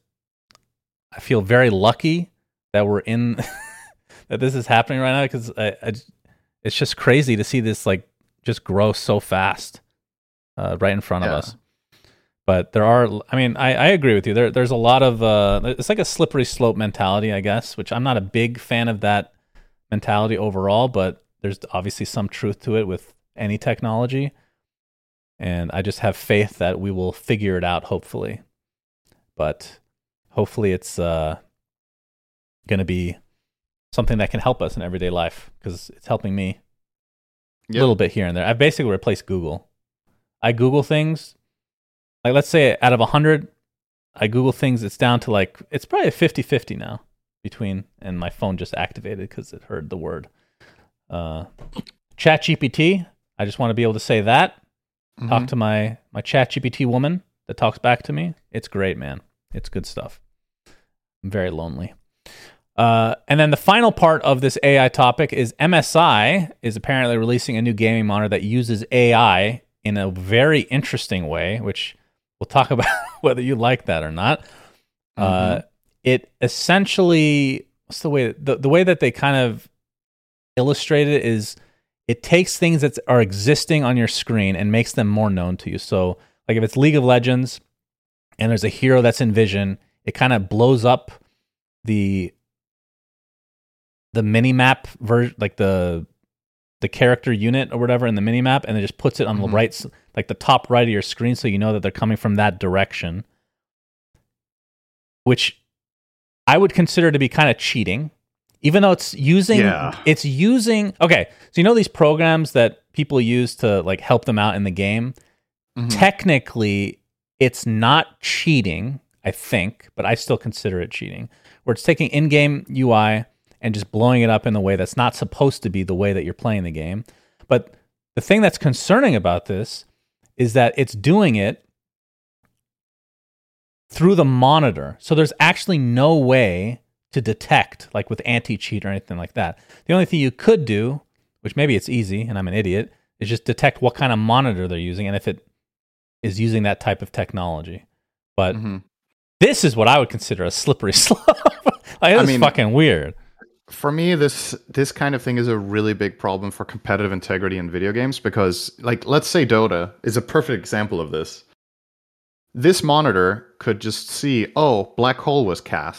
I feel very lucky that we're in, that this is happening right now, because I, I, it's just crazy to see this like just grow so fast uh, right in front of Yeah. us. But there are, I mean, I, I agree with you. There, there's a lot of, uh, it's like a slippery slope mentality, I guess, which I'm not a big fan of that mentality overall, but there's obviously some truth to it with any technology. And I just have faith that we will figure it out, hopefully. But hopefully it's uh, going to be something that can help us in everyday life, because it's helping me a Yep. little bit here and there. I've basically replaced Google. I Google things. Like, let's say out of one hundred, I Google things, it's down to like, it's probably a fifty-fifty now between, and my phone just activated because it heard the word. Uh, ChatGPT, I just want to be able to say that. Mhm. Talk to my, my ChatGPT woman that talks back to me. It's great, man. It's good stuff. I'm very lonely. Uh, and then the final part of this A I topic is M S I is apparently releasing a new gaming monitor that uses A I in a very interesting way, which we'll talk about whether you like that or not. Uh, it essentially, what's the way, the, the way that they kind of illustrate it is it takes things that are existing on your screen and makes them more known to you. So like if it's League of Legends and there's a hero that's in vision, it kind of blows up the the mini map version, like the the character unit or whatever in the mini map, and it just puts it on Mhm. the right, s- like the top right of your screen, so you know that they're coming from that direction, which I would consider to be kind of cheating, even though it's using Yeah. it's using okay. So you know these programs that people use to like help them out in the game. Mhm. Technically, it's not cheating, I think, but I still consider it cheating, where it's taking in-game U I and just blowing it up in the way that's not supposed to be the way that you're playing the game. But the thing that's concerning about this is that it's doing it through the monitor. So there's actually no way to detect, like with anti-cheat or anything like that. The only thing you could do, which maybe it's easy and I'm an idiot, is just detect what kind of monitor they're using and if it is using that type of technology. But Mhm. this is what I would consider a slippery slope. Like, this I is mean- fucking weird. For me, this this kind of thing is a really big problem for competitive integrity in video games, because, like, let's say Dota is a perfect example of this. This monitor could just see, oh, Black Hole was cast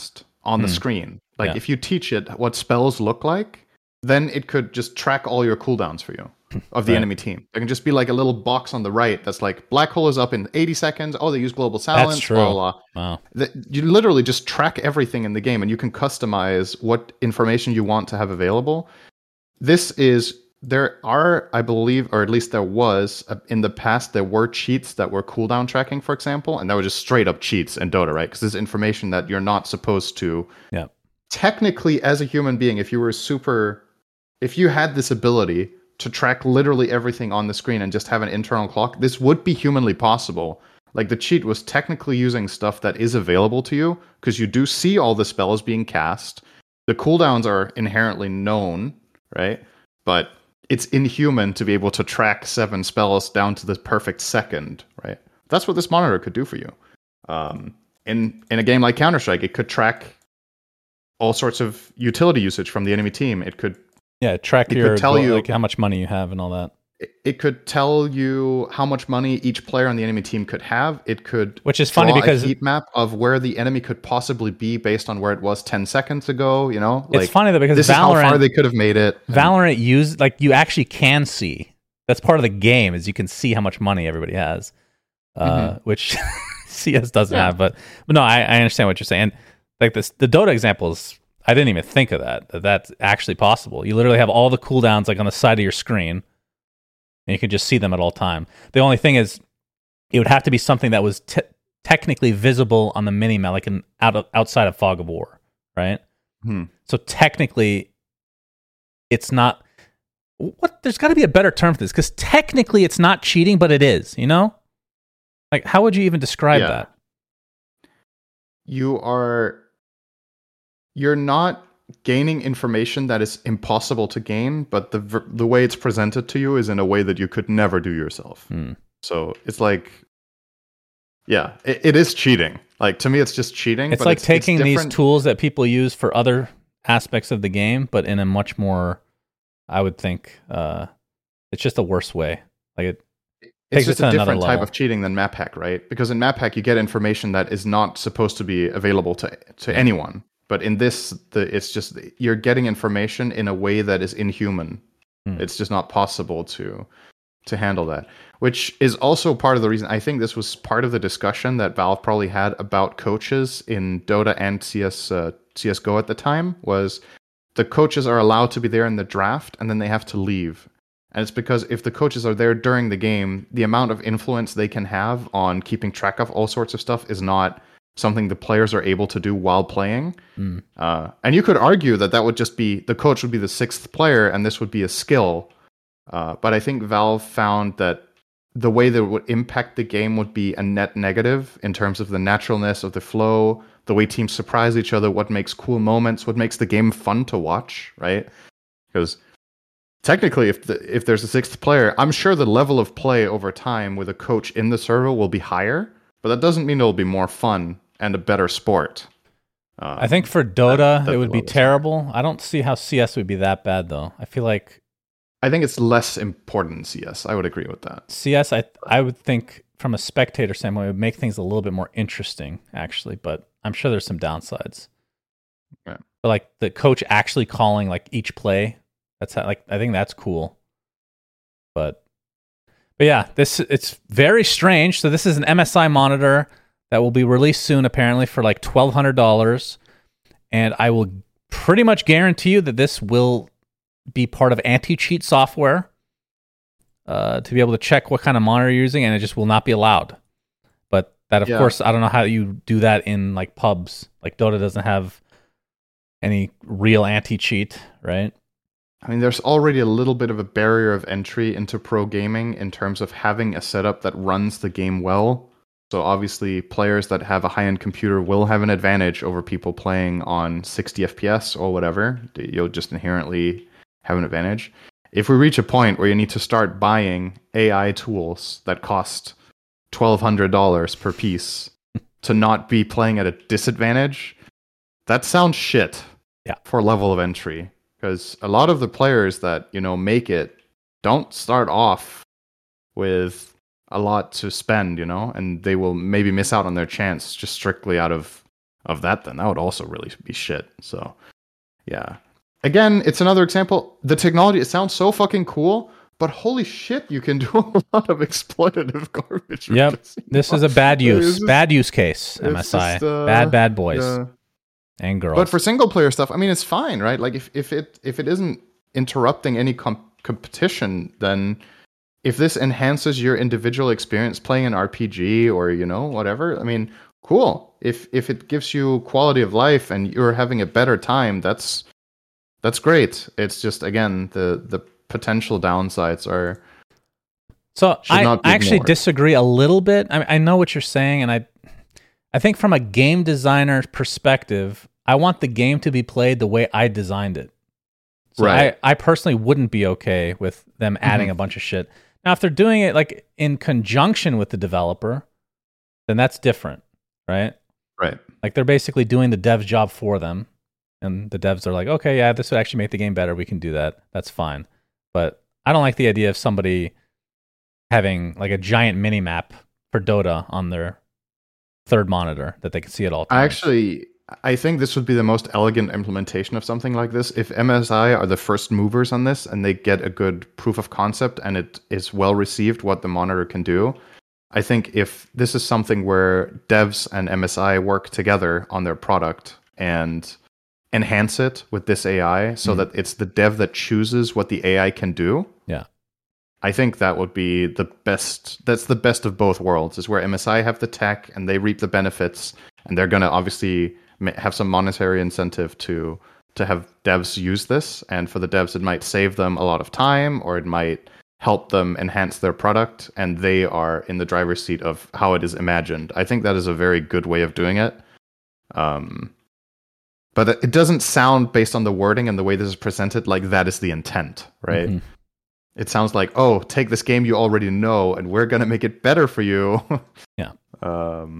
on the Hmm. screen. Like Yeah. if you teach it what spells look like, then it could just track all your cooldowns for you of the Right. enemy team. There can just be like a little box on the right that's like black hole is up in eighty seconds. Oh, they use global silence. That's true. Blah, blah, blah. Wow. That you literally just track everything in the game, and you can customize what information you want to have available. This is there are, I believe, or at least there was uh, in the past, there were cheats that were cooldown tracking, for example, and that were just straight up cheats in Dota, right? Because there's information that you're not supposed to. Yeah. Technically, as a human being, if you were super, if you had this ability to track literally everything on the screen and just have an internal clock, this would be humanly possible. Like the cheat was technically using stuff that is available to you because you do see all the spells being cast. The cooldowns are inherently known, right? But it's inhuman to be able to track seven spells down to the perfect second, right? That's what this monitor could do for you. Um, in in a game like Counter-Strike, it could track all sorts of utility usage from the enemy team. It could Yeah, track It could your tell goal- you- like how much money you have and all that. it- it could tell you how much money each player on the enemy team could have. It could Which is funny draw because- a heat map of where the enemy could possibly be based on where it was ten seconds ago. You know, It's funny though because this is how far Valorant they could have made it. And- Valorant use like you actually can see. That's part of the game is you can see how much money everybody has, uh, which C S doesn't Yeah. have. But, but no, I, I understand what you're saying. Like this, the Dota example is. I didn't even think of that. That that's actually possible. You literally have all the cooldowns like on the side of your screen, and you can just see them at all time. The only thing is, it would have to be something that was te- technically visible on the minimap, like an out of, outside of Fog of War, right? Hmm. So technically, it's not. What? There's got to be a better term for this because technically, it's not cheating, but it is. You know, like how would you even describe Yeah. that? You are. You're not gaining information that is impossible to gain, but the ver- the way it's presented to you is in a way that you could never do yourself. Hmm. So it's like, yeah, it, it is cheating. Like to me, it's just cheating. It's but like it's, taking it's these different. tools that people use for other aspects of the game, but in a much more, I would think, uh, it's just a worse way. Like it It's takes just it to a another different type level. of cheating than map hack, right? Because in map hack, you get information that is not supposed to be available to to anyone. But in this, the, it's just you're getting information in a way that is inhuman. Hmm. It's just not possible to to handle that. Which is also part of the reason I think this was part of the discussion that Valve probably had about coaches in Dota and C S uh, C S G O at the time. Was the coaches are allowed to be there in the draft and then they have to leave. And it's because if the coaches are there during the game, the amount of influence they can have on keeping track of all sorts of stuff is not something the players are able to do while playing. Mm. Uh, and you could argue that that would just be, the coach would be the sixth player and this would be a skill. Uh, but I think Valve found that the way that it would impact the game would be a net negative in terms of the naturalness of the flow, the way teams surprise each other, what makes cool moments, what makes the game fun to watch, right? Because technically, if the, if there's a sixth player, I'm sure the level of play over time with a coach in the server will be higher, but that doesn't mean it'll be more fun and a better sport. Um, I think for Dota, that it would be level's terrible. I don't see how C S would be that bad though. I feel like I think it's less important in C S. I would agree with that. C S, I I would think from a spectator standpoint, it would make things a little bit more interesting, actually. But I'm sure there's some downsides. Right. But like the coach actually calling like each play, that's how, like I think that's cool. But but yeah, this it's very strange. So this is an M S I monitor that will be released soon, apparently for like twelve hundred dollars, and I will pretty much guarantee you that this will be part of anti-cheat software. Uh, to be able to check what kind of monitor you're using, and it just will not be allowed. But that, of Yeah. course, I don't know how you do that in like pubs. Like Dota doesn't have any real anti-cheat, right? I mean, there's already a little bit of a barrier of entry into pro gaming in terms of having a setup that runs the game well. So obviously, players that have a high-end computer will have an advantage over people playing on sixty F P S or whatever. You'll just inherently have an advantage. If we reach a point where you need to start buying A I tools that cost twelve hundred dollars per piece to not be playing at a disadvantage, that sounds shit Yeah. for level of entry. Because a lot of the players that, you know, make it don't start off with a lot to spend, you know, and they will maybe miss out on their chance just strictly out of of that, then that would also really be shit. So, yeah. Again, it's another example. The technology, it sounds so fucking cool, but holy shit, you can do a lot of exploitative garbage. Yep. This, this is a bad use. just, bad use case, M S I. Just, uh, bad, bad boys yeah. and girls. But for single player stuff, I mean, it's fine, right? Like, if, if it if it isn't interrupting any com- competition, then if this enhances your individual experience playing an R P G or, you know, whatever, I mean, cool. If if it gives you quality of life and you're having a better time, that's that's great. It's just, again, the the potential downsides are. So I, not be I actually ignored. disagree a little bit. I mean, I know what you're saying, and I I think from a game designer's perspective, I want the game to be played the way I designed it. So Right. I, I personally wouldn't be okay with them adding Mhm. a bunch of shit. Now, if they're doing it like in conjunction with the developer, then that's different, right? Right. Like they're basically doing the dev's job for them, and the devs are like, okay, yeah, this would actually make the game better. We can do that. That's fine. But I don't like the idea of somebody having like a giant mini map for Dota on their third monitor that they can see at all times. I actually, I think this would be the most elegant implementation of something like this. If M S I are the first movers on this and they get a good proof of concept and it is well received what the monitor can do, I think if this is something where devs and M S I work together on their product and enhance it with this A I so Mm. that it's the dev that chooses what the A I can do, Yeah. I think that would be the best. That's the best of both worlds, is where M S I have the tech and they reap the benefits, and they're going to obviously ma- have some monetary incentive to to have devs use this. And for the devs, it might save them a lot of time, or it might help them enhance their product, and they are in the driver's seat of how it is imagined. I think that is a very good way of doing it. Um, but it doesn't sound, based on the wording and the way this is presented, like that is the intent, right? Mhm. It sounds like, oh, take this game you already know, and we're gonna make it better for you. Yeah. Um.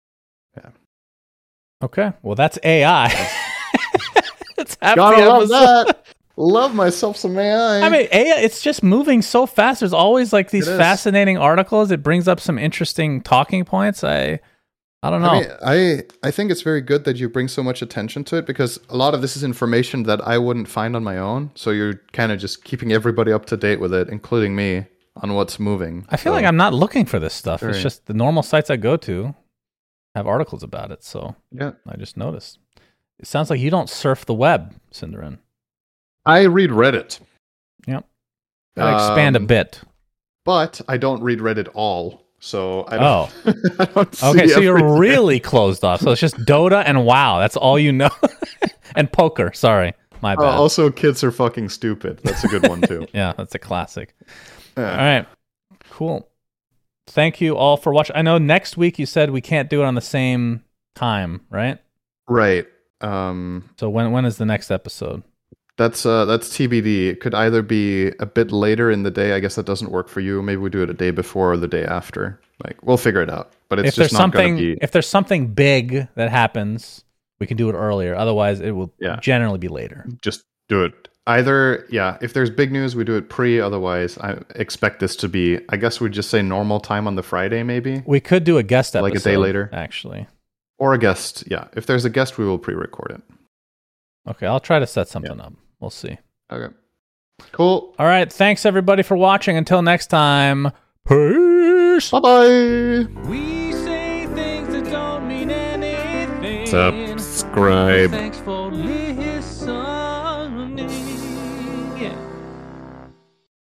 Okay. Well, that's A I. It's happy Gotta love episode. that. Love myself some A I. I mean, A I, it's just moving so fast. There's always like these It is. fascinating articles. It brings up some interesting talking points. I, I don't know. I mean, I I think it's very good that you bring so much attention to it, because a lot of this is information that I wouldn't find on my own. So you're kind of just keeping everybody up to date with it, including me, on what's moving. I feel So, like I'm not looking for this stuff. It's Very- just the normal sites I go to have articles about it. So yeah. I just noticed. It sounds like you don't surf the web, Cinderin. I read Reddit, Yep. Gotta expand a Um, bit. but I don't read Reddit all. So I Oh. don't. I don't see Okay, so you're everything. really closed off. So it's just Dota and WoW. That's all you know. And poker. Sorry. My Uh, bad. also, kids are fucking stupid. That's a good one too. Yeah, that's a classic. Yeah. All right. Cool. Thank you all for watching. I know next week you said we can't do it on the same time, right? Right. Um, So when when is the next episode? that's uh, that's T B D. It could either be a bit later in the day. I guess that doesn't work for you. Maybe we do it a day before or the day after. Like, we'll figure it out. But it's If there's just not going something to be. if there's something big that happens, we can do it earlier. Otherwise, it will Yeah. generally be later. Just do it. Either, yeah, if there's big news, we do it pre. Otherwise, I expect this to be, I guess we'd just say normal time on the Friday, maybe. We could do a guest episode Like a day later. actually. Or a guest. Yeah. If there's a guest, we will pre record it. Okay, I'll try to set something up. We'll see. Okay. Cool. All right, thanks everybody for watching. Until next time, peace. Bye bye. We say things that don't mean anything. Subscribe. Thanks for listening.